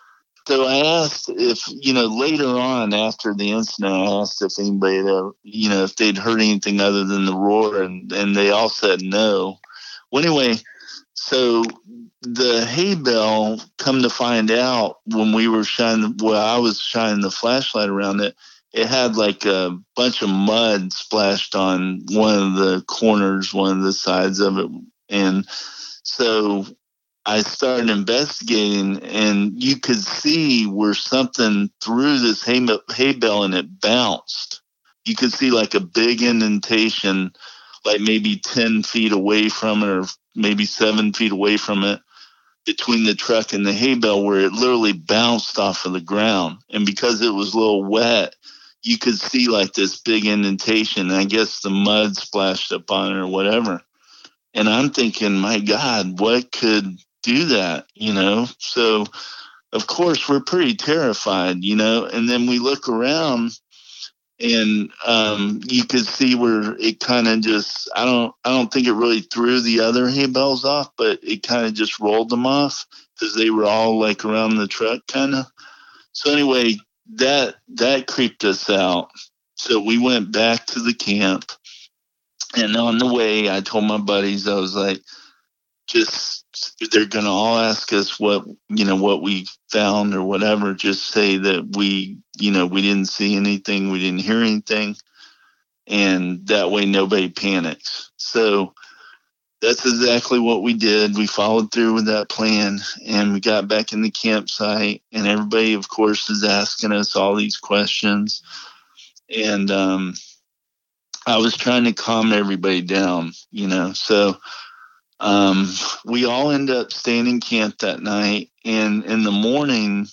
I asked if, later on after the incident, I asked if anybody, if they'd heard anything other than the roar, and they all said no. Well, anyway, so the hay bale, come to find out, when I was shining the flashlight around it, it had like a bunch of mud splashed on one of the corners, one of the sides of it. And so I started investigating, and you could see where something threw this hay bale and it bounced. You could see like a big indentation, like maybe 10 feet away from it, or maybe 7 feet away from it, between the truck and the hay bale, where it literally bounced off of the ground. And because it was a little wet, you could see like this big indentation. And I guess the mud splashed up on it or whatever. And I'm thinking, my God, what could do that? So of course we're pretty terrified, and then we look around, and you could see where it kind of just, I don't think it really threw the other hay bales off, but it kind of just rolled them off, because they were all like around the truck kind of. So anyway, that creeped us out. So we went back to the camp. And on the way, I told my buddies, I was like, they're going to all ask us what we found or whatever. Just say that we didn't see anything, we didn't hear anything. And that way nobody panics. So that's exactly what we did. We followed through with that plan, and we got back in the campsite, and everybody, of course, is asking us all these questions. And, I was trying to calm everybody down, so we all ended up staying in camp that night. And in the morning,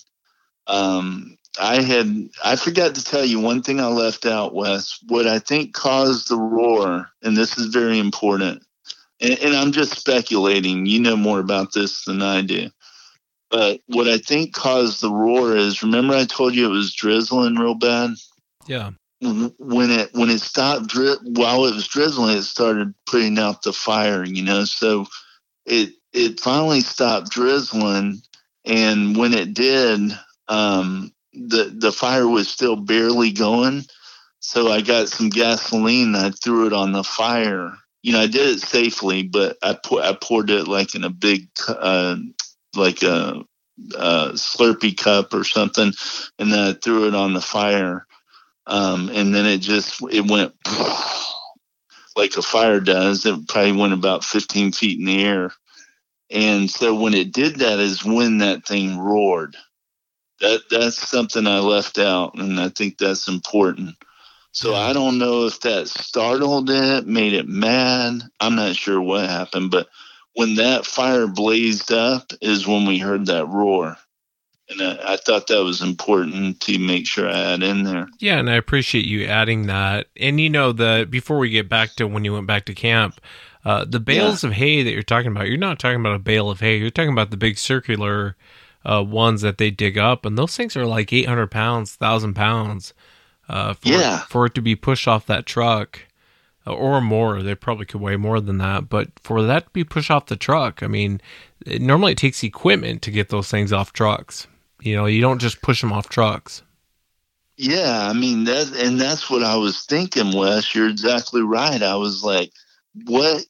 I forgot to tell you one thing I left out, Wes. What I think caused the roar, and this is very important, and I'm just speculating, you know more about this than I do, but what I think caused the roar is, remember I told you it was drizzling real bad? Yeah. When it stopped, while it was drizzling, it started putting out the fire, so it finally stopped drizzling. And when it did, the fire was still barely going. So I got some gasoline, and I threw it on the fire. I did it safely, but I poured it like in a big, like a Slurpee cup or something. And then I threw it on the fire. And then it went like a fire does. It probably went about 15 feet in the air. And so when it did that is when that thing roared. That's something I left out, and I think that's important. So I don't know if that startled it, made it mad. I'm not sure what happened, but when that fire blazed up is when we heard that roar. And I thought that was important to make sure I had in there. Yeah, and I appreciate you adding that. And before we get back to when you went back to camp, the bales of hay that you're talking about, you're not talking about a bale of hay. You're talking about the big circular ones that they dig up, and those things are like 800 pounds, 1,000 pounds for it to be pushed off that truck. Or more. They probably could weigh more than that. But for that to be pushed off the truck, I mean, normally it takes equipment to get those things off trucks. You don't just push them off trucks. Yeah, I mean, that's what I was thinking, Wes. You're exactly right. I was like, what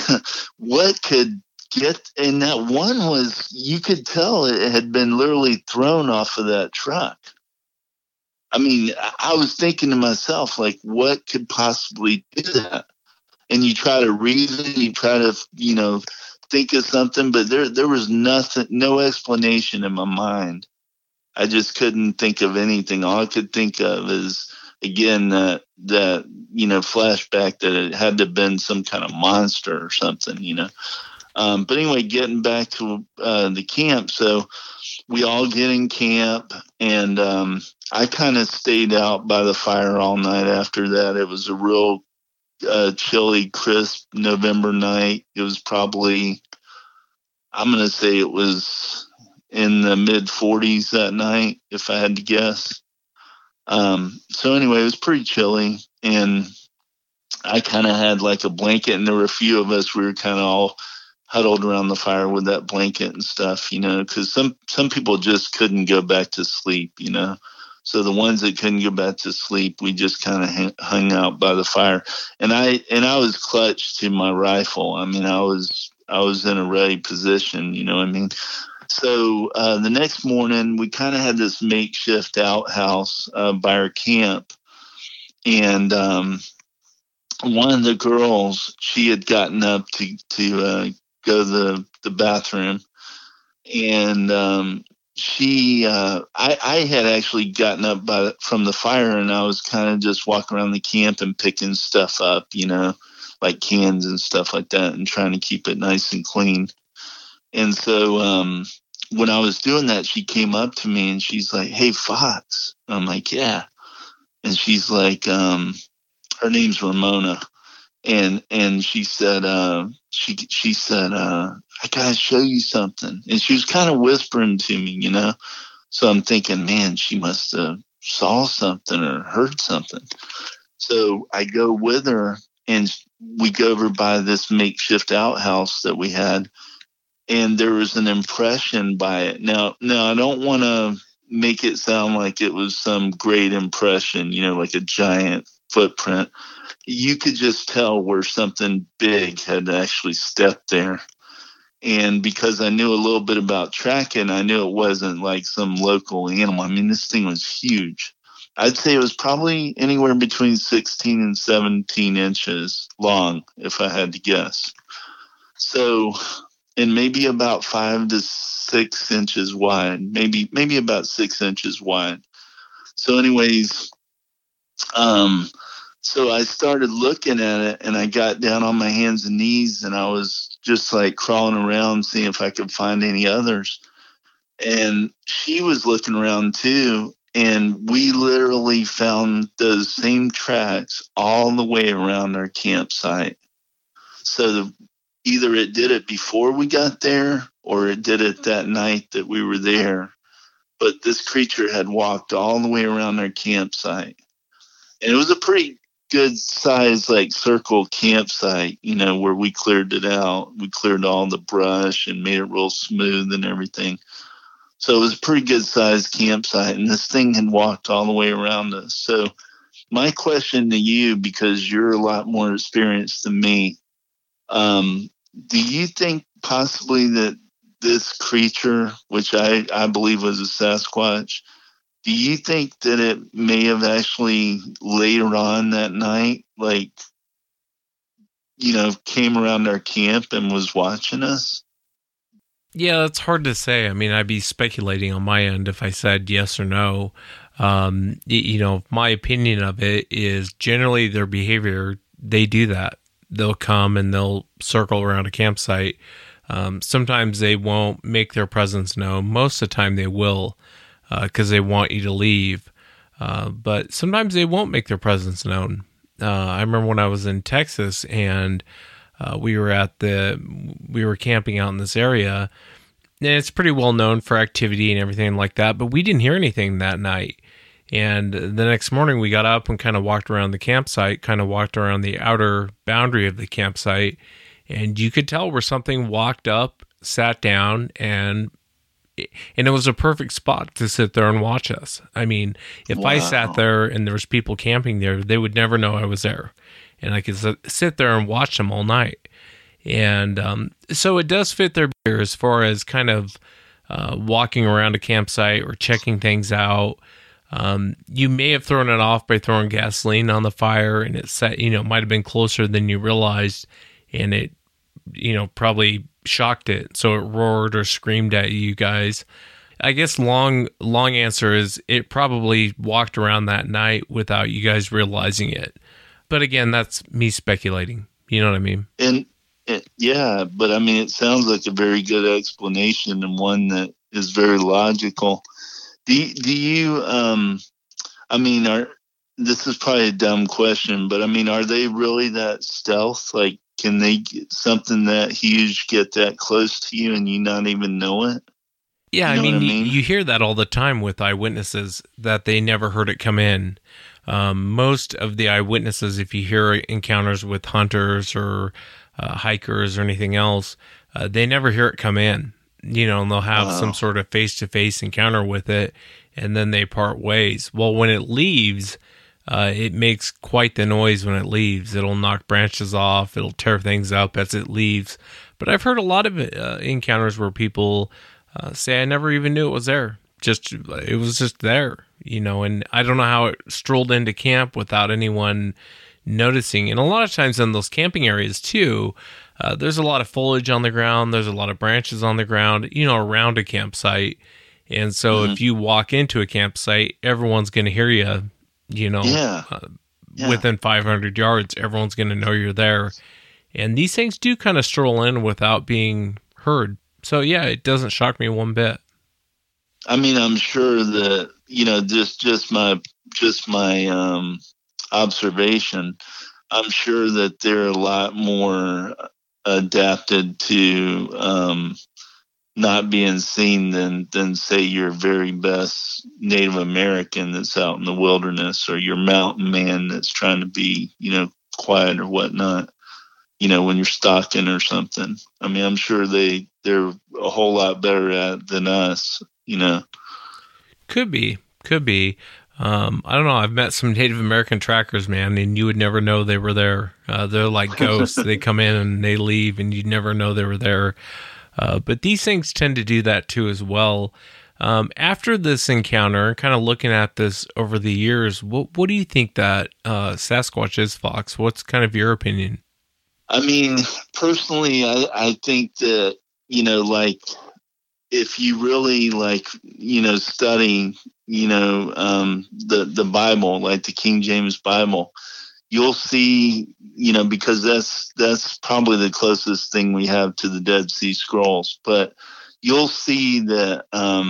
could get, and that one was, you could tell it had been literally thrown off of that truck. I mean, I was thinking to myself, like, what could possibly do that? And you try to reason, you try to, think of something, but there was nothing, no explanation in my mind. I just couldn't think of anything. All I could think of is, again, that flashback that it had to have been some kind of monster or something, But anyway, getting back to the camp, so we all get in camp, and I kind of stayed out by the fire all night after that. It was a real chilly, crisp November night. It was probably, I'm going to say it was in the mid-40s that night, if I had to guess. So anyway, it was pretty chilly, and I kind of had like a blanket, and there were a few of us, we were kind of all huddled around the fire with that blanket and stuff, because some people just couldn't go back to sleep, So the ones that couldn't go back to sleep, we just kind of hung out by the fire. And I was clutched to my rifle. I mean, I was in a ready position, So the next morning, we kind of had this makeshift outhouse by our camp. And one of the girls, she had gotten up to go to the bathroom. And I had actually gotten up from the fire, and I was kind of just walking around the camp and picking stuff up, like cans and stuff like that, and trying to keep it nice and clean. And so when I was doing that, she came up to me and she's like, "Hey, Fox." I'm like, "Yeah." And she's like, her name's Ramona. And she said, she said, "I gotta show you something." And she was kind of whispering to me, So I'm thinking, man, she must have saw something or heard something. So I go with her, and we go over by this makeshift outhouse that we had. And there was an impression by it. Now I don't want to make it sound like it was some great impression, like a giant footprint. You could just tell where something big had actually stepped there. And because I knew a little bit about tracking, I knew it wasn't like some local animal. I mean, this thing was huge. I'd say it was probably anywhere between 16 and 17 inches long, if I had to guess. So, and maybe about 5 to 6 inches wide, maybe about 6 inches wide. So anyways, so I started looking at it, and I got down on my hands and knees, and I was just like crawling around, seeing if I could find any others. And she was looking around too. And we literally found those same tracks all the way around our campsite. So either it did it before we got there, or it did it that night that we were there. But this creature had walked all the way around our campsite. And it was a pretty good size, like circle campsite, where we cleared it out. We cleared all the brush and made it real smooth and everything. So it was a pretty good sized campsite, and this thing had walked all the way around us. So my question to you, because you're a lot more experienced than me, do you think possibly that this creature, which I believe was a Sasquatch, do you think that it may have actually later on that night, came around our camp and was watching us? Yeah, that's hard to say. I mean, I'd be speculating on my end if I said yes or no. My opinion of it is generally their behavior, they do that. They'll come and they'll circle around a campsite. Sometimes they won't make their presence known. Most of the time they will, because they want you to leave. But sometimes they won't make their presence known. I remember when I was in Texas and we were camping out in this area, and it's pretty well known for activity and everything like that, but we didn't hear anything that night. And the next morning we got up and kind of walked around the campsite, kind of walked around the outer boundary of the campsite, and you could tell where something walked up, sat down, and it was a perfect spot to sit there and watch us. I mean, if I sat there and there was people camping there, they would never know I was there. And I could sit there and watch them all night. And so it does fit their behavior as far as kind of walking around a campsite or checking things out. You may have thrown it off by throwing gasoline on the fire, and it set, might have been closer than you realized, and it, probably shocked it. So it roared or screamed at you guys. I guess long answer is it probably walked around that night without you guys realizing it. But again, that's me speculating. You know what I mean? Yeah, but I mean, it sounds like a very good explanation and one that is very logical. Do you, this is probably a dumb question, but I mean, are they really that stealth? Like, can they get something that huge get that close to you and you not even know it? Yeah, I mean, you hear that all the time with eyewitnesses that they never heard it come in. Most of the eyewitnesses, if you hear encounters with hunters or hikers or anything else, they never hear it come in. And they'll have some sort of face-to-face encounter with it, and then they part ways. Well, when it leaves, it makes quite the noise when it leaves. It'll knock branches off. It'll tear things up as it leaves. But I've heard a lot of encounters where people say, I never even knew it was there. It was just there, and I don't know how it strolled into camp without anyone noticing. And a lot of times in those camping areas too, there's a lot of foliage on the ground. There's a lot of branches on the ground, around a campsite. And so if you walk into a campsite, everyone's going to hear you, within 500 yards, everyone's going to know you're there. And these things do kind of stroll in without being heard. So yeah, it doesn't shock me one bit. I mean, I'm sure that, just my observation, I'm sure that they're a lot more adapted to not being seen than say your very best Native American that's out in the wilderness, or your mountain man that's trying to be, quiet or whatnot, when you're stalking or something. I mean, I'm sure they're a whole lot better at it than us, Could be. I don't know. I've met some Native American trackers, man, and you would never know they were there. They're like ghosts. They come in and they leave, and you'd never know they were there. But these things tend to do that too as well. After this encounter, kind of looking at this over the years, what do you think that Sasquatch is, Fox? What's kind of your opinion? I mean, personally, I think that, if you really study, the Bible, like the King James Bible, you'll see, because that's probably the closest thing we have to the Dead Sea Scrolls, but you'll see that,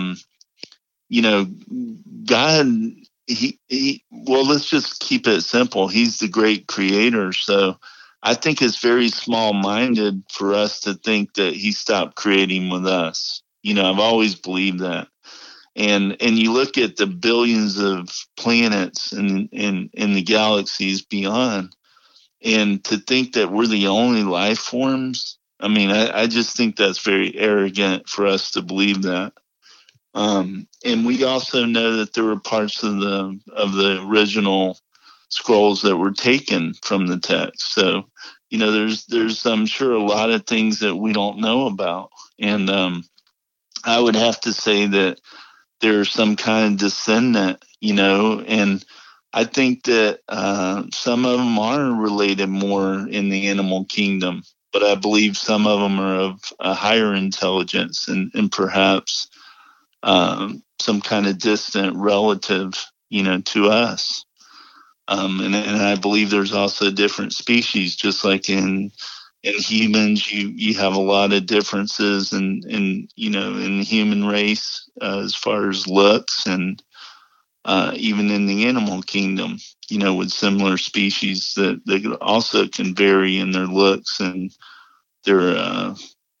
God, well, let's just keep it simple. He's the great creator. So I think it's very small-minded for us to think that he stopped creating with us. I've always believed that. And you look at the billions of planets in the galaxies beyond, and to think that we're the only life forms, I mean, I just think that's very arrogant for us to believe that. And we also know that there were parts of the original scrolls that were taken from the text. So, there's I'm sure a lot of things that we don't know about. And I would have to say that there's some kind of descendant, and I think that some of them are related more in the animal kingdom, but I believe some of them are of a higher intelligence and perhaps some kind of distant relative, to us. And I believe there's also different species, just like in in humans, you have a lot of differences in human race as far as looks, and even in the animal kingdom, with similar species that they also can vary in their looks and their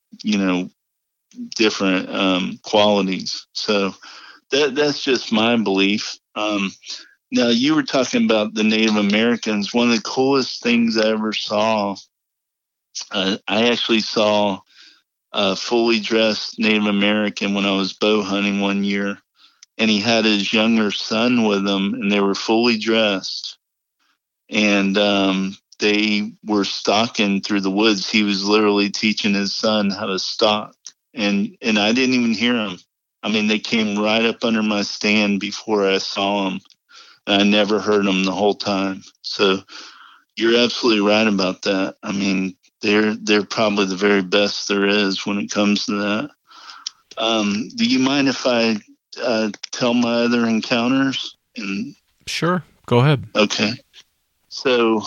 different qualities. So that's just my belief. Now, you were talking about the Native Americans. One of the coolest things I ever saw, I actually saw a fully dressed Native American when I was bow hunting one year, and he had his younger son with him, and they were fully dressed. And they were stalking through the woods. He was literally teaching his son how to stalk, and I didn't even hear him. I mean, they came right up under my stand before I saw them. I never heard them the whole time. So you're absolutely right about that. I mean, they're probably the very best there is when it comes to that. Do you mind if I tell my other encounters? Sure, go ahead. Okay. So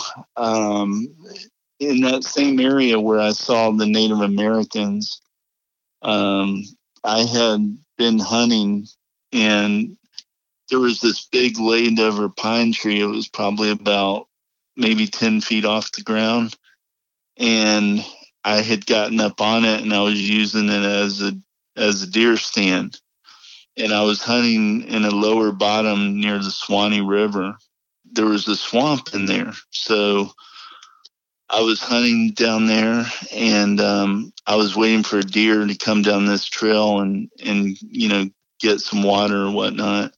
in that same area where I saw the Native Americans, I had been hunting, and there was this big laid over pine tree. It was probably about maybe 10 feet off the ground. And I had gotten up on it, and I was using it as a deer stand. And I was hunting in a lower bottom near the Swanee River. There was a swamp in there. So I was hunting down there, and I was waiting for a deer to come down this trail and get some water or whatnot.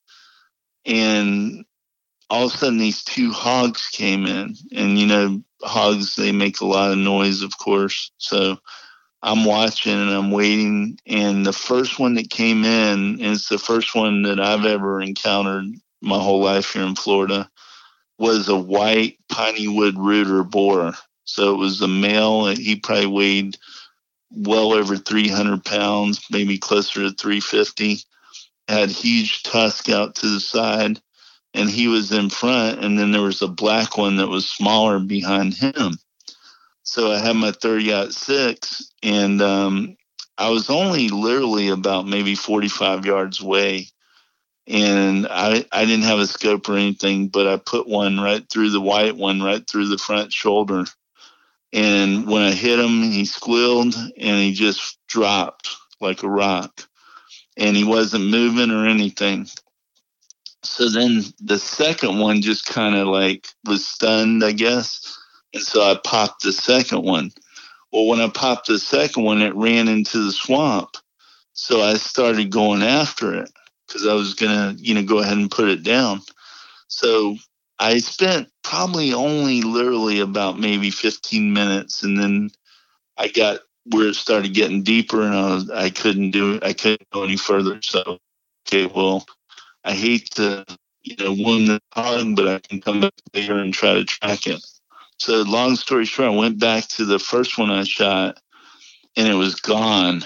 And all of a sudden, these two hogs came in. And, hogs, they make a lot of noise, of course. So I'm watching and I'm waiting. And the first one that came in, and it's the first one that I've ever encountered my whole life here in Florida, was a white piney wood rooter boar. So it was a male. He probably weighed well over 300 pounds, maybe closer to 350. Had huge tusk out to the side, and he was in front, and then there was a black one that was smaller behind him. So I had my 30-06, and I was only literally about maybe 45 yards away, and I didn't have a scope or anything, but I put one right through the white one, right through the front shoulder. And when I hit him, he squealed, and he just dropped like a rock. And he wasn't moving or anything. So then the second one just kind of like was stunned, I guess. And so I popped the second one. Well, when I popped the second one, it ran into the swamp. So I started going after it because I was going to, go ahead and put it down. So I spent probably only literally about maybe 15 minutes. And then I got where it started getting deeper, and I couldn't go any further. So, okay, well, I hate to, wound the hog, but I can come back later and try to track it. So long story short, I went back to the first one I shot, and it was gone.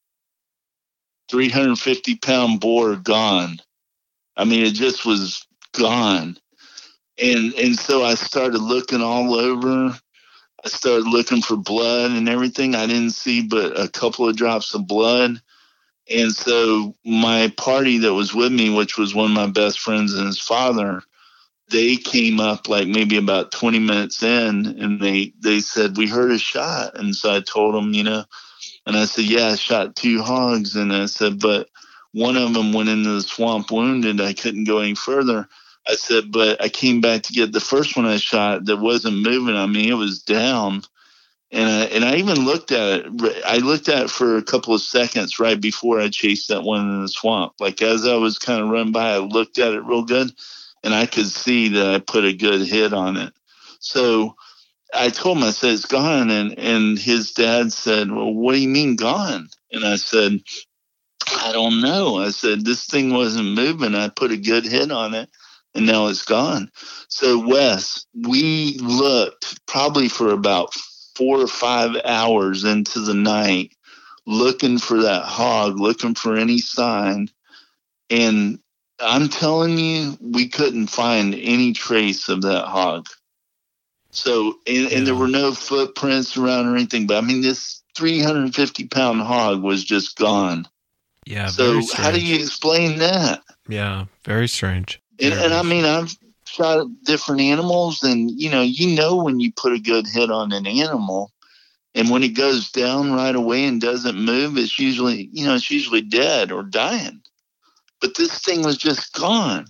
350-pound boar gone. I mean, it just was gone. And so I started looking all over. I started looking for blood and everything. I didn't see but a couple of drops of blood. And so my party that was with me, which was one of my best friends and his father, they came up like maybe about 20 minutes in, and they said, "We heard a shot." And so I told them, and I said, "Yeah, I shot 2 hogs." And I said, "But one of them went into the swamp wounded. I couldn't go any further." I said, "But I came back to get the first one I shot that wasn't moving. I mean, it was down." And I even looked at it. I looked at it for a couple of seconds right before I chased that one in the swamp. Like as I was kind of running by, I looked at it real good, and I could see that I put a good hit on it. So I told him, I said, "It's gone." And his dad said, "Well, what do you mean gone?" And I said, "I don't know." I said, "This thing wasn't moving. I put a good hit on it, and now it's gone." So, Wes, we looked probably for about 4 or 5 hours into the night looking for that hog, looking for any sign. And I'm telling you, we couldn't find any trace of that hog. So, and there were no footprints around or anything. But I mean, this 350-pound hog was just gone. Yeah. So how do you explain that? Yeah, very strange. And I mean, I've shot different animals, and you know when you put a good hit on an animal, and when it goes down right away and doesn't move, it's usually dead or dying. But this thing was just gone.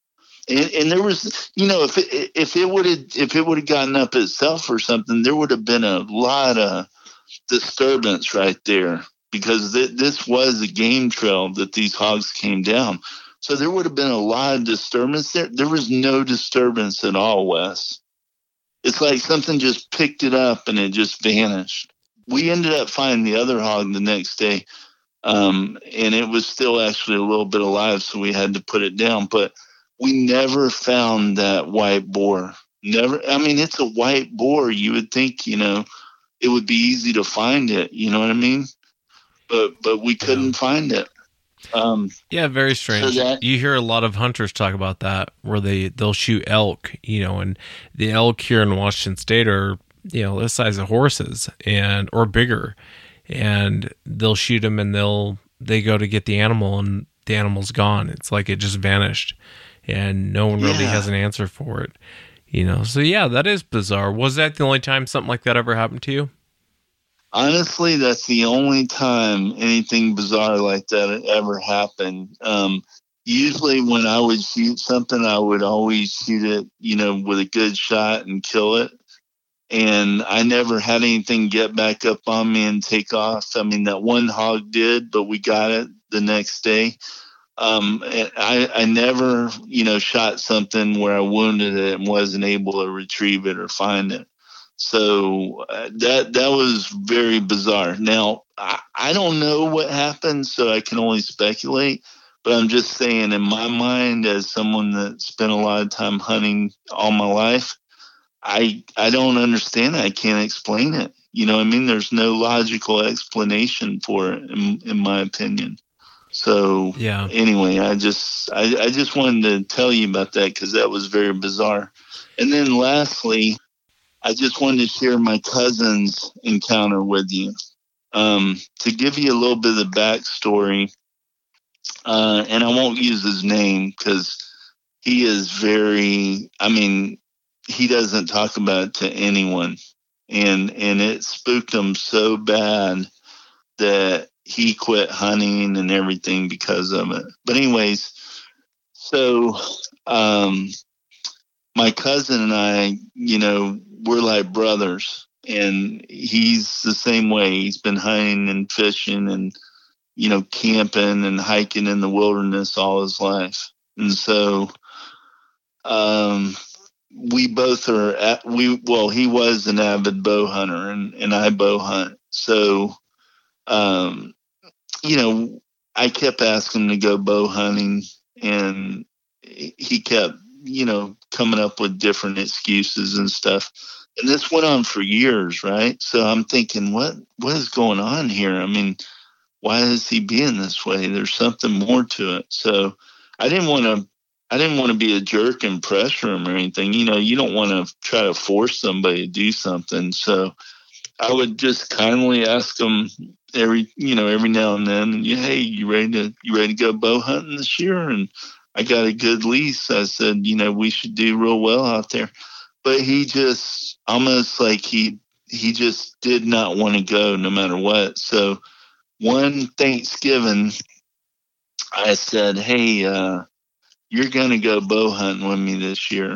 And there was, if it would have gotten up itself or something, there would have been a lot of disturbance right there, because this was a game trail that these hogs came down. So there would have been a lot of disturbance there. There was no disturbance at all, Wes. It's like something just picked it up and it just vanished. We ended up finding the other hog the next day, and it was still actually a little bit alive, so we had to put it down. But we never found that white boar. Never. I mean, it's a white boar. You would think, it would be easy to find it. You know what I mean? But we couldn't find it. Yeah, very strange. So you hear a lot of hunters talk about that, where they'll shoot elk, and the elk here in Washington State are, the size of horses or bigger, and they'll shoot them and they go to get the animal and the animal's gone. It's like it just vanished, and no one really has an answer for it, So yeah, that is bizarre. Was that the only time something like that ever happened to you? Honestly, that's the only time anything bizarre like that ever happened. Usually when I would shoot something, I would always shoot it, with a good shot and kill it. And I never had anything get back up on me and take off. I mean, that one hog did, but we got it the next day. And I never, shot something where I wounded it and wasn't able to retrieve it or find it. So that was very bizarre. Now, I don't know what happened, so I can only speculate. But I'm just saying, in my mind, as someone that spent a lot of time hunting all my life, I don't understand it. I can't explain it. You know what I mean? There's no logical explanation for it, in my opinion. So anyway, I just wanted to tell you about that, because that was very bizarre. And then lastly, I just wanted to share my cousin's encounter with you. To give you a little bit of the backstory, and I won't use his name because he is he doesn't talk about it to anyone. And it spooked him so bad that he quit hunting and everything because of it. But anyways, so my cousin and I, we're like brothers, and he's the same way. He's been hunting and fishing and, camping and hiking in the wilderness all his life. And so, we both he was an avid bow hunter, and I bow hunt. So, I kept asking him to go bow hunting, and he kept, coming up with different excuses and stuff. And this went on for years, right? So I'm thinking, what is going on here? I mean, why is he being this way? There's something more to it. So I didn't want to be a jerk and pressure him or anything. You don't want to try to force somebody to do something. So I would just kindly ask him every now and then, hey, you ready to go bow hunting this year? And I got a good lease. I said, we should do real well out there. But he just almost like he just did not want to go no matter what. So one Thanksgiving, I said, hey, you're going to go bow hunting with me this year.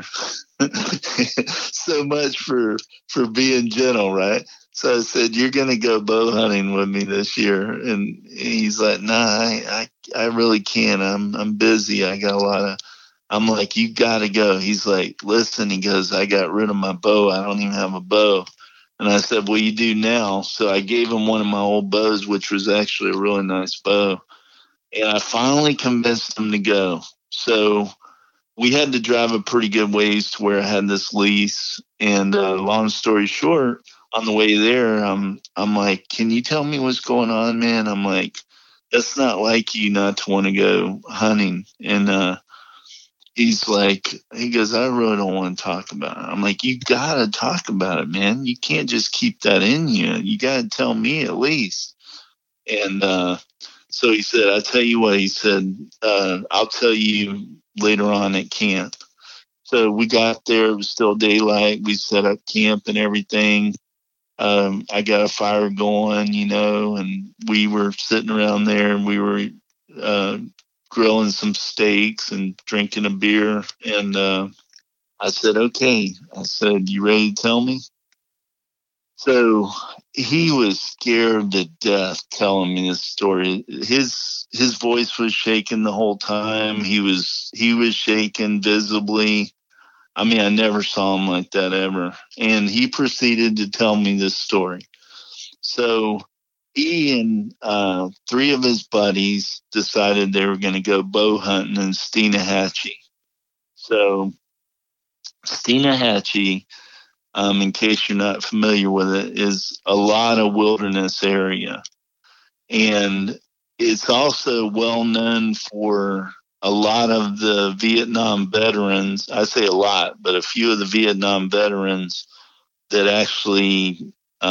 So much for being gentle, right? So I said, you're going to go bow hunting with me this year. And he's like, nah, I really can't. I'm busy. I got a lot of, I'm like, you got to go. He's like, listen, he goes, I got rid of my bow. I don't even have a bow. And I said, well, you do now. So I gave him one of my old bows, which was actually a really nice bow. And I finally convinced him to go. So we had to drive a pretty good ways to where I had this lease. And long story short, on the way there, I'm like, can you tell me what's going on, man? I'm like, that's not like you not to want to go hunting. And he goes, I really don't want to talk about it. I'm like, you got to talk about it, man. You can't just keep that in you. You got to tell me at least. And so he said, I tell you what, he said, I'll tell you later on at camp. So we got there. It was still daylight. We set up camp and everything. I got a fire going, and we were sitting around there, and we were grilling some steaks and drinking a beer. And I said, okay. I said, you ready to tell me? So he was scared to death telling me this story. His voice was shaking the whole time. He was shaking visibly. I mean, I never saw him like that ever. And he proceeded to tell me this story. So he and 3 of his buddies decided they were going to go bow hunting in Steenahatchee. So Steenahatchee, in case you're not familiar with it, is a lot of wilderness area. And it's also well known for a lot of the Vietnam veterans. I say a lot, but a few of the Vietnam veterans that actually,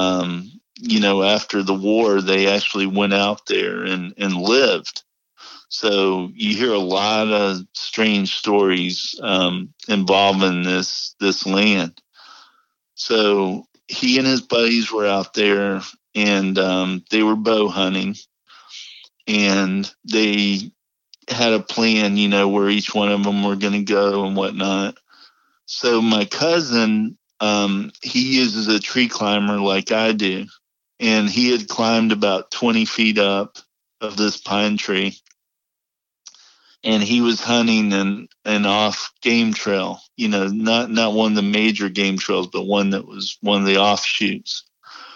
after the war, they actually went out there and lived. So you hear a lot of strange stories involving this land. So he and his buddies were out there, and they were bow hunting, and they had a plan, where each one of them were going to go and whatnot. So my cousin, he uses a tree climber like I do, and he had climbed about 20 feet up of this pine tree, and he was hunting an off game trail, not one of the major game trails, but one that was one of the offshoots.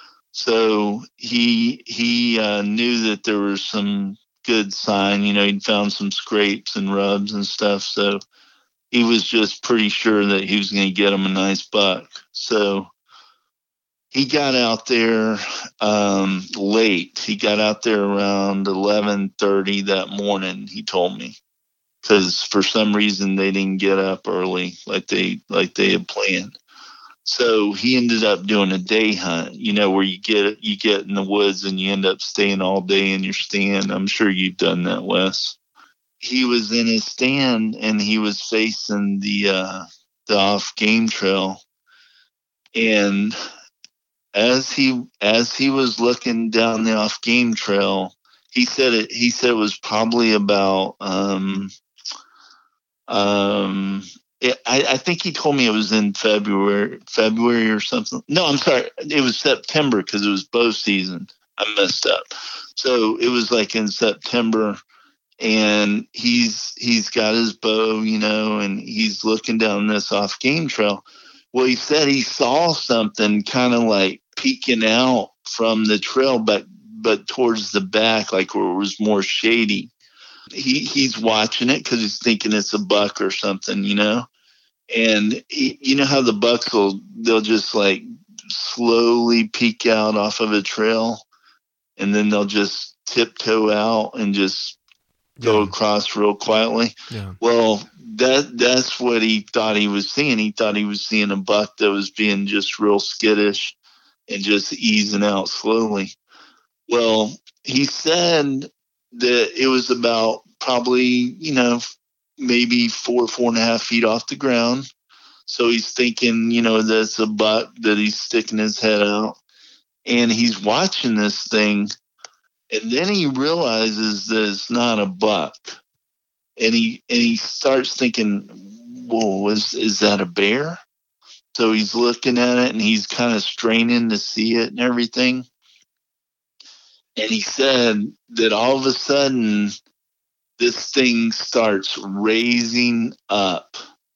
So he knew that there was some good sign, he'd found some scrapes and rubs and stuff. So he was just pretty sure that he was going to get him a nice buck. So he got out there late. He got out there around 11:30 that morning, he told me, because for some reason they didn't get up early like they had planned. So he ended up doing a day hunt, where you get in the woods and you end up staying all day in your stand. I'm sure you've done that, Wes. He was in his stand and he was facing the off game trail. And as he was looking down the off game trail, he said it was probably about I think he told me it was in February or something. No, I'm sorry. It was September because it was bow season. I messed up. So it was like in September, and he's got his bow, and he's looking down this off game trail. Well, he said he saw something kind of like peeking out from the trail, but towards the back, like where it was more shady. He's watching it because he's thinking it's a buck or something, and you know how the bucks they'll just like slowly peek out off of a trail, and then they'll just tiptoe out and just go across real quietly. Yeah. Well, that's what he thought he was seeing. He thought he was seeing a buck that was being just real skittish and just easing out slowly. Well, he said that it was about probably, maybe 4.5 feet off the ground. So he's thinking, that's a buck that he's sticking his head out, and he's watching this thing. And then he realizes that it's not a buck. And he starts thinking, whoa, is that a bear? So he's looking at it and he's kind of straining to see it and everything. And he said that all of a sudden, this thing starts raising up.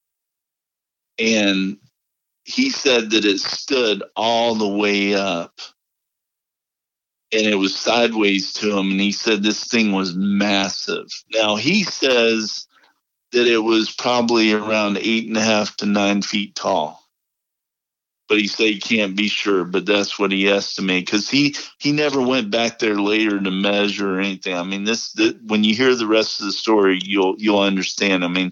And he said that it stood all the way up. And it was sideways to him. And he said this thing was massive. Now, he says that it was probably around 8.5 to 9 feet tall. But he said he can't be sure, but that's what he estimated, because he never went back there later to measure or anything. I mean, this when you hear the rest of the story, you'll understand. I mean,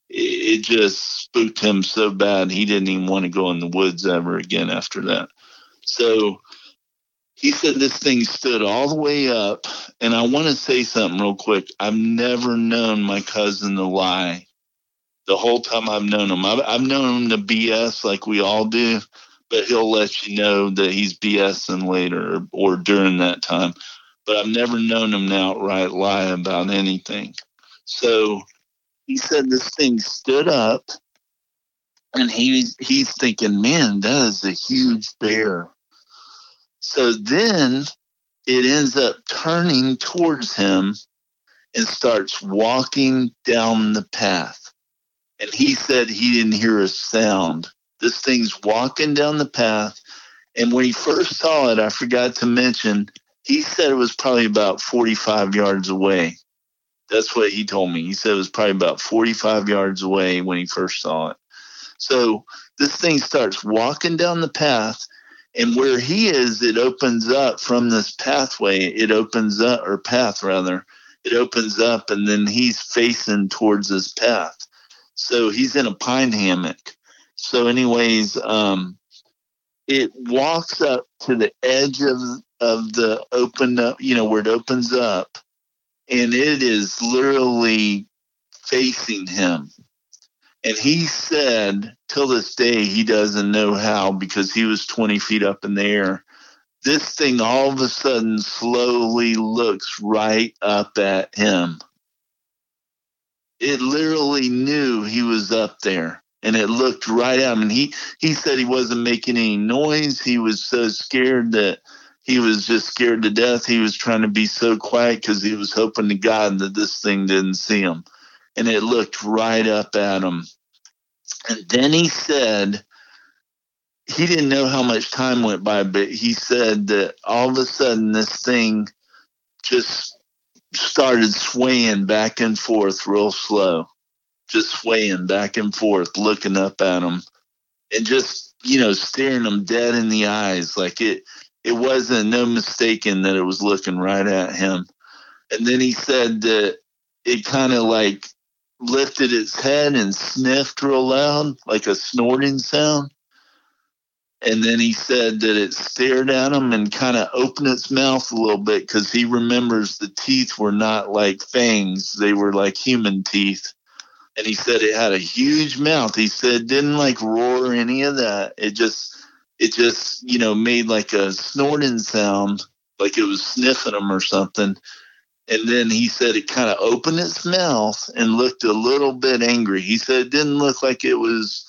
it just spooked him so bad he didn't even want to go in the woods ever again after that. So he said this thing stood all the way up. And I want to say something real quick. I've never known my cousin to lie. The whole time I've known him, I've known him to BS like we all do, but he'll let you know that he's BSing later or during that time. But I've never known him to outright lie about anything. So he said this thing stood up, and he's thinking, man, that is a huge bear. So then it ends up turning towards him and starts walking down the path. And he said he didn't hear a sound. This thing's walking down the path. And when he first saw it, I forgot to mention, he said it was probably about 45 yards away. That's what he told me. He said it was probably about 45 yards away when he first saw it. So this thing starts walking down the path. And where he is, it opens up from this pathway. It opens up, or path rather. It opens up, and then he's facing towards this path. So he's in a pine hammock. So anyways, it walks up to the edge of the open up, where it opens up, and it is literally facing him. And he said, till this day, he doesn't know how, because he was 20 feet up in the air. This thing all of a sudden slowly looks right up at him. It literally knew he was up there, and it looked right at him. And he said he wasn't making any noise. He was so scared that he was just scared to death. He was trying to be so quiet because he was hoping to God that this thing didn't see him. And it looked right up at him. And then he said he didn't know how much time went by, but he said that all of a sudden this thing just started swaying back and forth real slow, just swaying back and forth, looking up at him and just, staring him dead in the eyes. Like it wasn't no mistaking that it was looking right at him. And then he said that it kind of like lifted its head and sniffed real loud, like a snorting sound. And then he said that it stared at him and kind of opened its mouth a little bit, because he remembers the teeth were not like fangs. They were like human teeth. And he said it had a huge mouth. He said it didn't like roar or any of that. It just made like a snorting sound, like it was sniffing him or something. And then he said it kind of opened its mouth and looked a little bit angry. He said it didn't look like it was,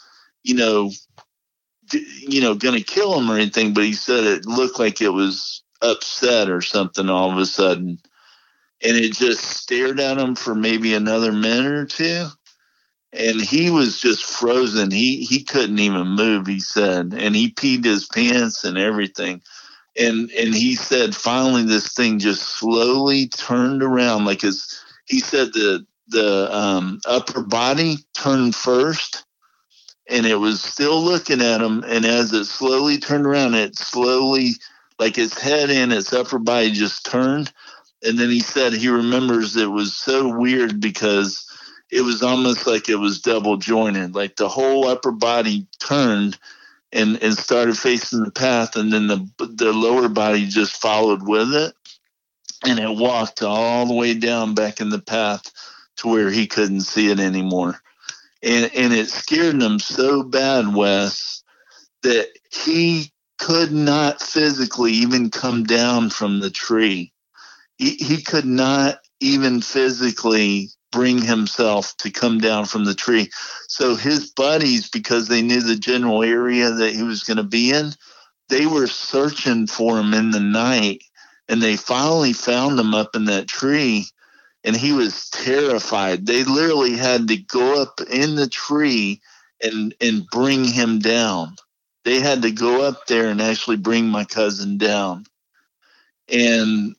going to kill him or anything, but he said it looked like it was upset or something all of a sudden. And it just stared at him for maybe another minute or two. And he was just frozen. He couldn't even move, he said. And he peed his pants and everything. And he said finally this thing just slowly turned around. Like he said the upper body turned first, and it was still looking at him. And as it slowly turned around, it slowly, like its head and its upper body just turned. And then he said he remembers it was so weird because it was almost like it was double jointed. Like the whole upper body turned and started facing the path, and then the lower body just followed with it. And it walked all the way down back in the path to where he couldn't see it anymore. And it scared him so bad, Wes, that he could not physically even come down from the tree. He could not even physically bring himself to come down from the tree. So his buddies, because they knew the general area that he was going to be in, they were searching for him in the night, and they finally found him up in that tree. And he was terrified. They literally had to go up in the tree and bring him down. They had to go up there and actually bring my cousin down. And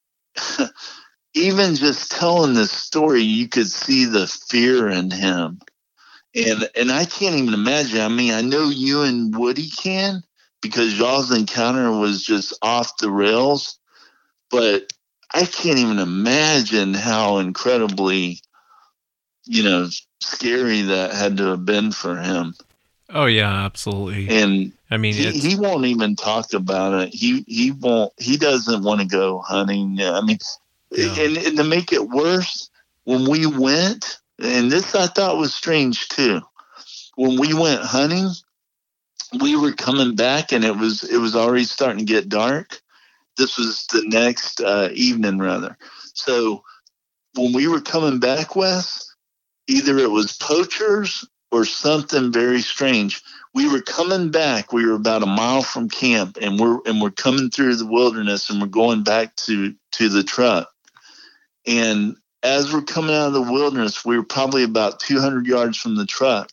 even just telling this story, you could see the fear in him. And I can't even imagine. I mean, I know you and Woody can, because y'all's encounter was just off the rails. But I can't even imagine how incredibly, scary that had to have been for him. Oh yeah, absolutely. And I mean, he won't even talk about it. He won't. He doesn't want to go hunting. I mean, and to make it worse, when we went, and this I thought was strange too. When we went hunting, we were coming back, and it was already starting to get dark. This was the next evening, rather. So when we were coming back, Wes, either it was poachers or something very strange. We were coming back. We were about a mile from camp, and we're coming through the wilderness, and we're going back to the truck. And as we're coming out of the wilderness, we were probably about 200 yards from the truck.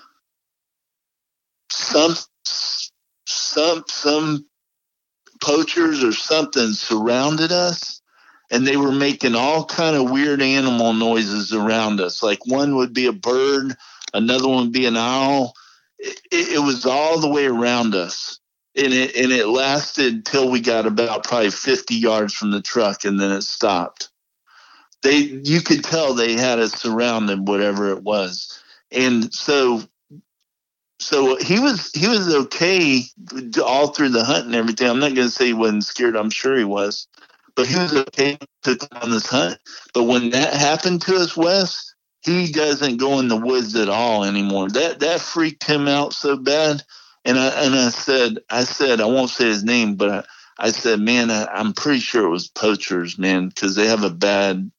Some poachers or something surrounded us, and they were making all kind of weird animal noises around us. Like one would be a bird, another one would be an owl. It was all the way around us, and it lasted till we got about probably 50 yards from the truck, and then it stopped. You could tell they had us surrounded, whatever it was, and so he was okay all through the hunt and everything. I'm not going to say he wasn't scared. I'm sure he was, but he was okay to go on this hunt. But when that happened to us, Wes, he doesn't go in the woods at all anymore. That freaked him out so bad. And I said, I won't say his name, but I said, man, I'm pretty sure it was poachers, man, because they have a bad,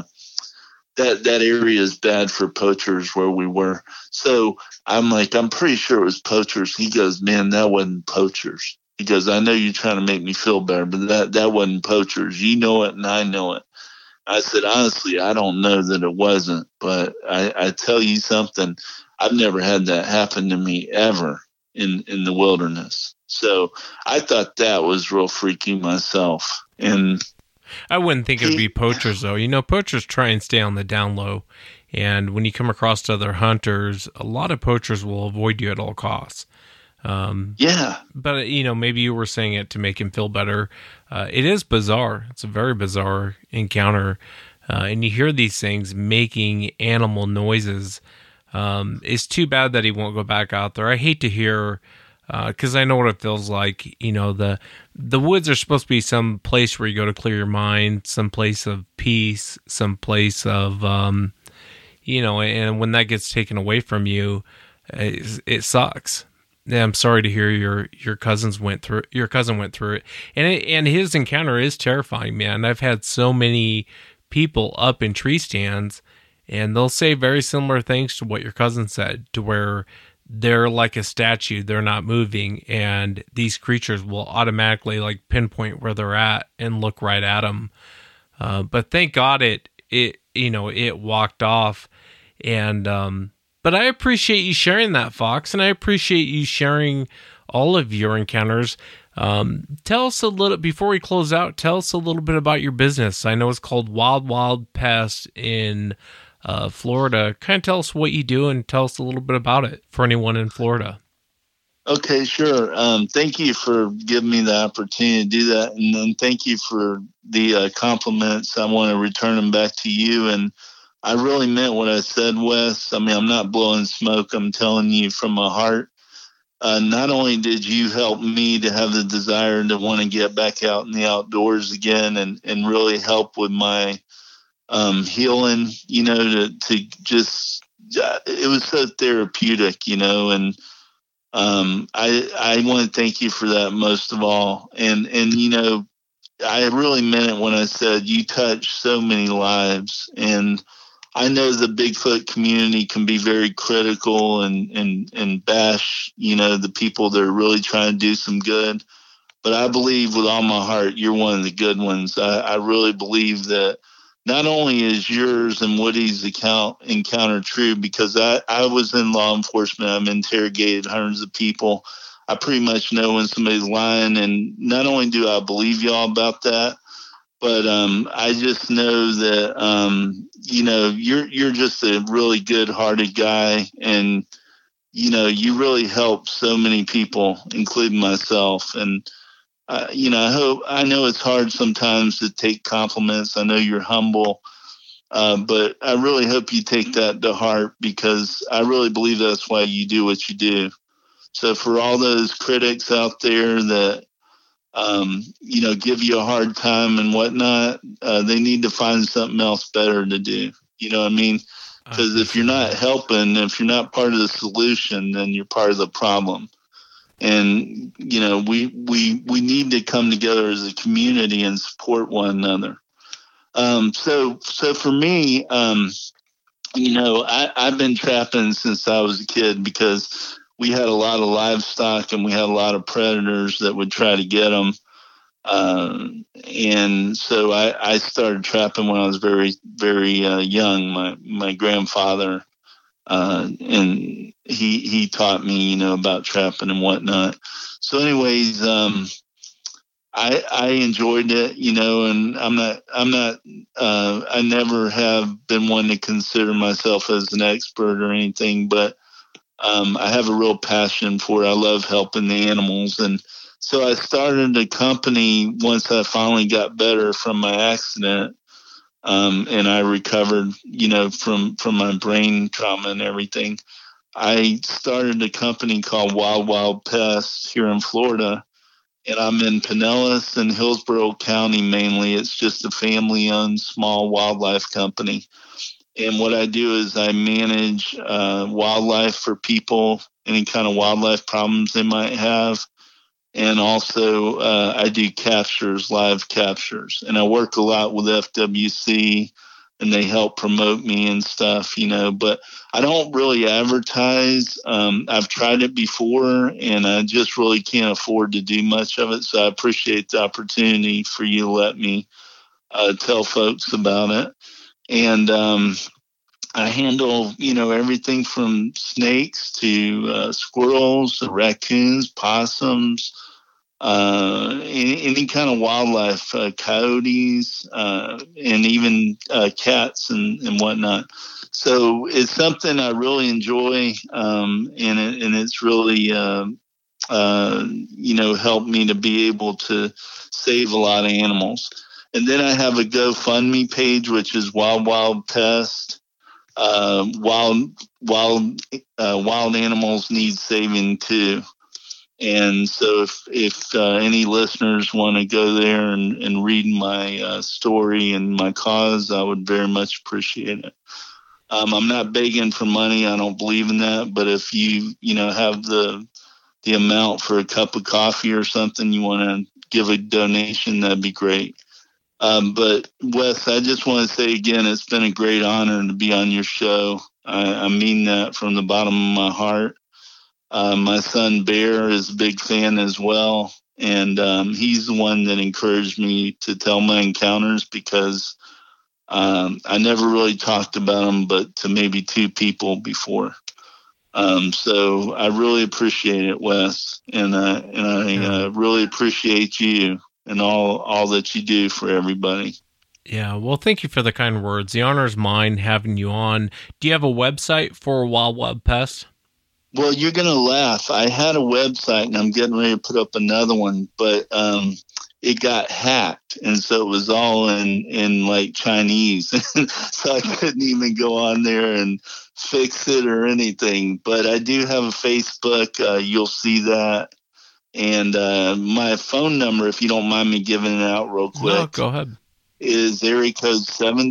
that area is bad for poachers where we were. So I'm like, I'm pretty sure it was poachers. He goes, man, that wasn't poachers. He goes, I know you're trying to make me feel better, but that wasn't poachers. You know it, and I know it. I said, honestly, I don't know that it wasn't, but I tell you something, I've never had that happen to me ever in the wilderness. So I thought that was real freaky myself. And I wouldn't think it would be poachers, though. You know, poachers try and stay on the down low. And when you come across other hunters, a lot of poachers will avoid you at all costs. Yeah. But, you know, maybe you were saying it to make him feel better. It is bizarre. It's a very bizarre encounter. And you hear these things making animal noises. It's too bad that he won't go back out there. I hate to hear, because I know what it feels like. You know, the woods are supposed to be some place where you go to clear your mind, some place of peace, some place of, you know, and when that gets taken away from you, it sucks. Yeah, I'm sorry to hear your cousin went through it, and his encounter is terrifying, man. I've had so many people up in tree stands, and they'll say very similar things to what your cousin said, to where they're like a statue, they're not moving, and these creatures will automatically like pinpoint where they're at and look right at them. But thank God it walked off, and but I appreciate you sharing that, Fox, and I appreciate you sharing all of your encounters. Tell us a little, before we close out, tell us a little bit about your business. I know it's called Wild Wild Pest in Florida. Kind of tell us what you do and tell us a little bit about it for anyone in Florida. Okay, sure. Thank you for giving me the opportunity to do that. And then thank you for the compliments. I want to return them back to you. And I really meant what I said, Wes. I mean, I'm not blowing smoke. I'm telling you from my heart. Not only did you help me to have the desire to want to get back out in the outdoors again and really help with my healing, you know, to just, it was so therapeutic, you know, and I want to thank you for that most of all. And, you know, I really meant it when I said you touched so many lives, and I know the Bigfoot community can be very critical and bash, you know, the people that are really trying to do some good. But I believe with all my heart, you're one of the good ones. I really believe that not only is yours and Woody's encounter true, because I was in law enforcement. I've interrogated hundreds of people. I pretty much know when somebody's lying, and not only do I believe y'all about that, but I just know that, you know, you're just a really good-hearted guy, and, you know, you really help so many people, including myself. And, you know, I know it's hard sometimes to take compliments. I know you're humble. But I really hope you take that to heart, because I really believe that's why you do what you do. So for all those critics out there that, give you a hard time and whatnot, they need to find something else better to do. You know what I mean? Because if you're not helping, if you're not part of the solution, then you're part of the problem. And, we need to come together as a community and support one another. So for me, I've been trapping since I was a kid, because we had a lot of livestock and we had a lot of predators that would try to get them. And so I started trapping when I was very, very young. My grandfather, and he taught me, about trapping and whatnot. So anyways, I enjoyed it, and I never have been one to consider myself as an expert or anything, but I have a real passion for it. I love helping the animals. And so I started a company once I finally got better from my accident. And I recovered, from my brain trauma and everything. I started a company called Wild Wild Pest here in Florida. And I'm in Pinellas and Hillsborough County mainly. It's just a family-owned small wildlife company. And what I do is I manage wildlife for people, any kind of wildlife problems they might have. And also I do captures, live captures. And I work a lot with FWC, and they help promote me and stuff, but I don't really advertise. I've tried it before, and I just really can't afford to do much of it. So I appreciate the opportunity for you to let me tell folks about it. And I handle, everything from snakes to squirrels, raccoons, possums, any kind of wildlife, coyotes, and even cats and whatnot. So it's something I really enjoy, and it's really, helped me to be able to save a lot of animals. And then I have a GoFundMe page, which is Wild Wild Pest. Wild animals need saving too. And so if any listeners want to go there and read my story and my cause, I would very much appreciate it. I'm not begging for money. I don't believe in that. But if you have the amount for a cup of coffee or something, you want to give a donation, that'd be great. But Wes, I just want to say again, it's been a great honor to be on your show. I mean that from the bottom of my heart. My son Bear is a big fan as well. And he's the one that encouraged me to tell my encounters, because I never really talked about them, but to maybe 2 people before. So I really appreciate it, Wes. And I really appreciate you and all that you do for everybody. Yeah, well, thank you for the kind words. The honor is mine having you on. Do you have a website for Wild Wild Pest? Well, you're going to laugh. I had a website, and I'm getting ready to put up another one, but it got hacked, and so it was all in like Chinese. So I couldn't even go on there and fix it or anything. But I do have a Facebook. You'll see that. And my phone number, if you don't mind me giving it out real quick. No, go ahead. Is area code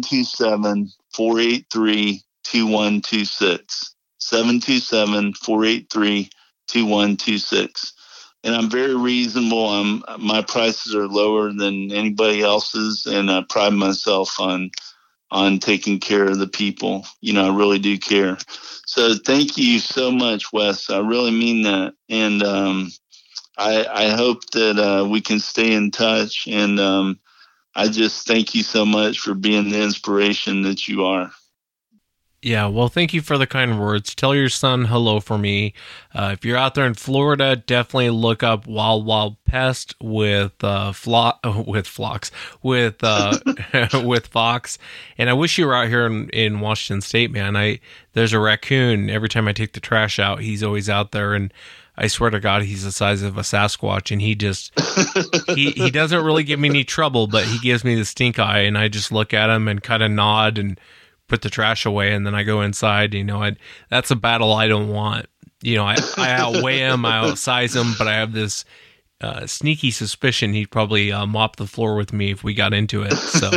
727-483-2126. 727-483-2126. And I'm very reasonable. My prices are lower than anybody else's, and I pride myself on taking care of the people. I really do care. So thank you so much, Wes. I really mean that. And I hope that we can stay in touch. And I just thank you so much for being the inspiration that you are. Yeah, well, thank you for the kind words. Tell your son hello for me. If you're out there in Florida, definitely look up Wild Wild Pest with Fox. And I wish you were out here in Washington State, man. There's a raccoon. Every time I take the trash out, he's always out there, and I swear to God, he's the size of a Sasquatch, and he just he doesn't really give me any trouble, but he gives me the stink eye, and I just look at him and kind of nod and put the trash away, and then I go inside. That's a battle I don't want. I outweigh him, I outsize him, but I have this sneaky suspicion he'd probably mop the floor with me if we got into it. So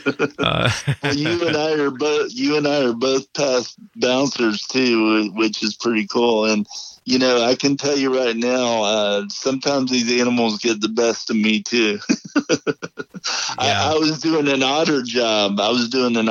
you and I are both past bouncers too, which is pretty cool. And I can tell you right now, sometimes these animals get the best of me too. Yeah. I was doing an otter job. And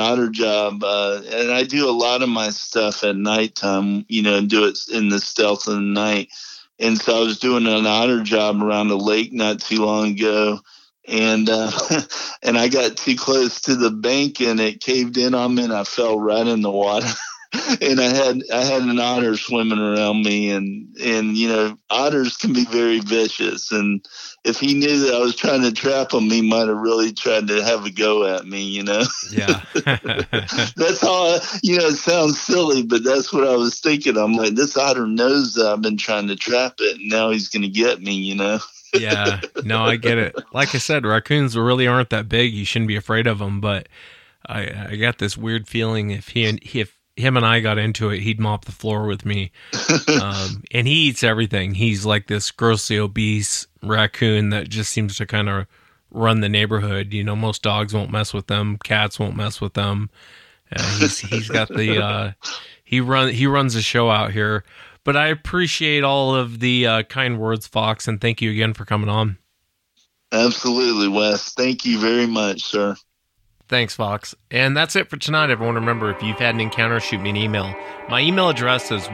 I do a lot of my stuff at nighttime, and do it in the stealth of the night. And so I was doing an otter job around a lake not too long ago, and and I got too close to the bank and it caved in on me and I fell right in the water. And I had an otter swimming around me, and otters can be very vicious. And if he knew that I was trying to trap him, he might have really tried to have a go at me. Yeah. That's how it sounds silly, but that's what I was thinking. I'm like, this otter knows that I've been trying to trap it, and now he's going to get me. Yeah. No, I get it. Like I said, raccoons really aren't that big. You shouldn't be afraid of them. But I got this weird feeling if him and I got into it, he'd mop the floor with me. And he eats everything. He's like this grossly obese raccoon that just seems to kind of run the neighborhood. Most dogs won't mess with them. Cats won't mess with them. He's got the, he runs the show out here. But I appreciate all of the kind words, Fox, and thank you again for coming on. Absolutely, Wes. Thank you very much, sir. Thanks, Fox. And that's it for tonight, everyone. Remember, if you've had an encounter, shoot me an email. My email address is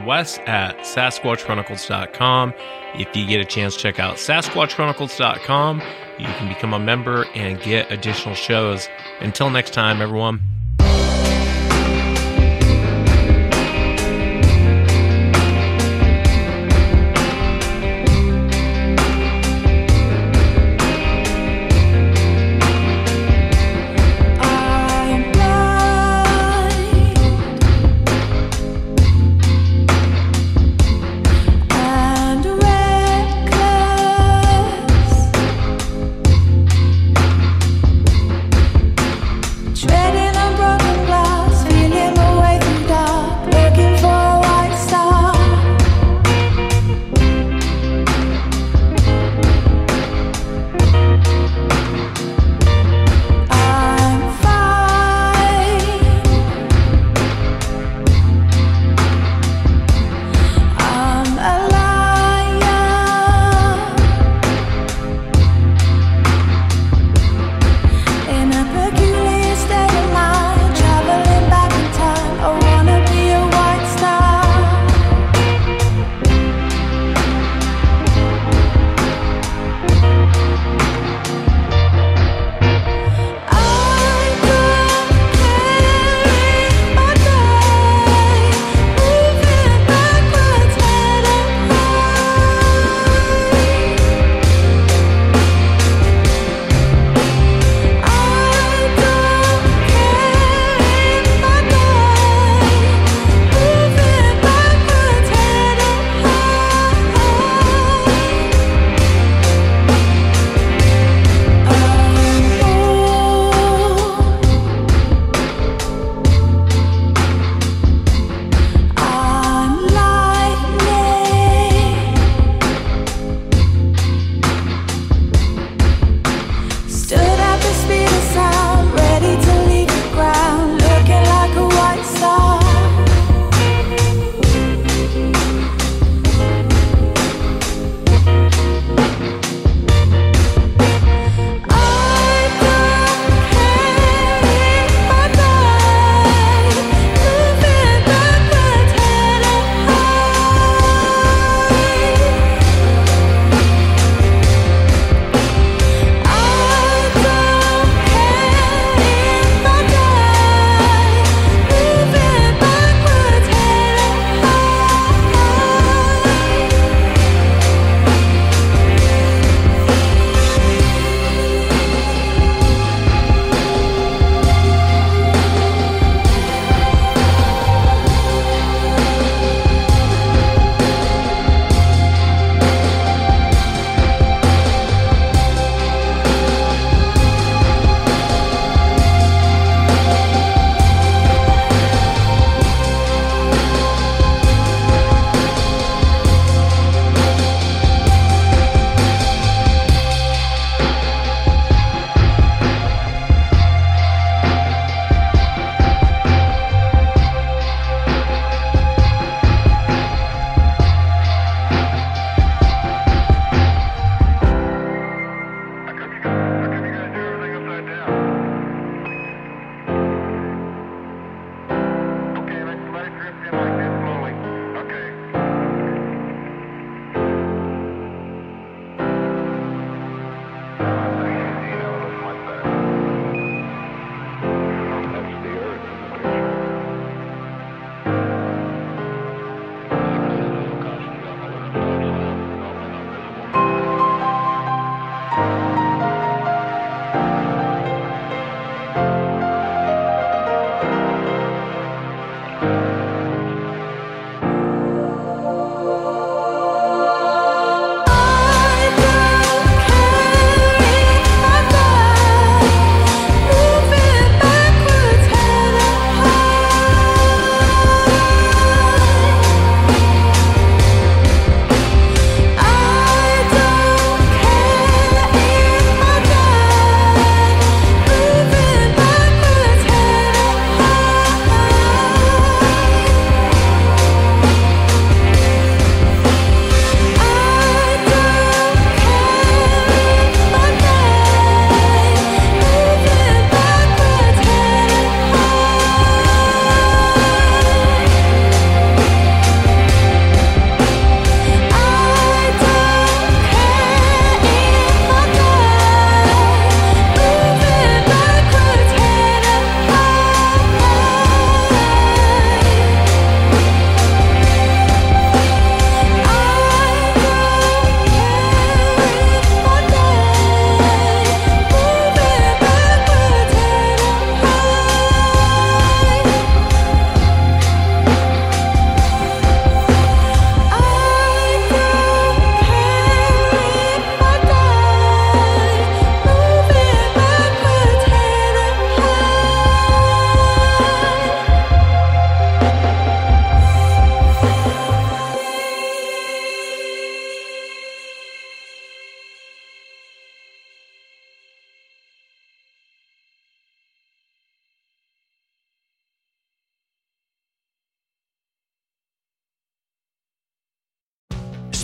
wes@sasquatchchronicles.com. If you get a chance, check out sasquatchchronicles.com. You can become a member and get additional shows. Until next time, everyone. Treading on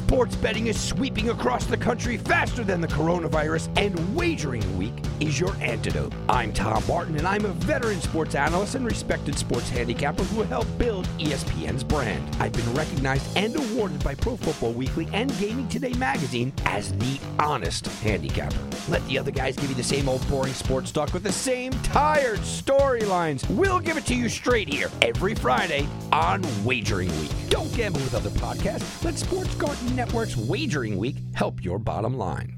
Sports betting is sweeping across the country faster than the coronavirus, and Wagering Week is your antidote. I'm Tom Barton, and I'm a veteran sports analyst and respected sports handicapper who helped build ESPN's brand. I've been recognized and awarded by Pro Football Weekly and Gaming Today magazine as the honest handicapper. Let the other guys give you the same old boring sports talk with the same tired storylines. We'll give it to you straight here every Friday on Wagering Week. Don't gamble with other podcasts. Let Sports Garden Network's Wagering Week help your bottom line.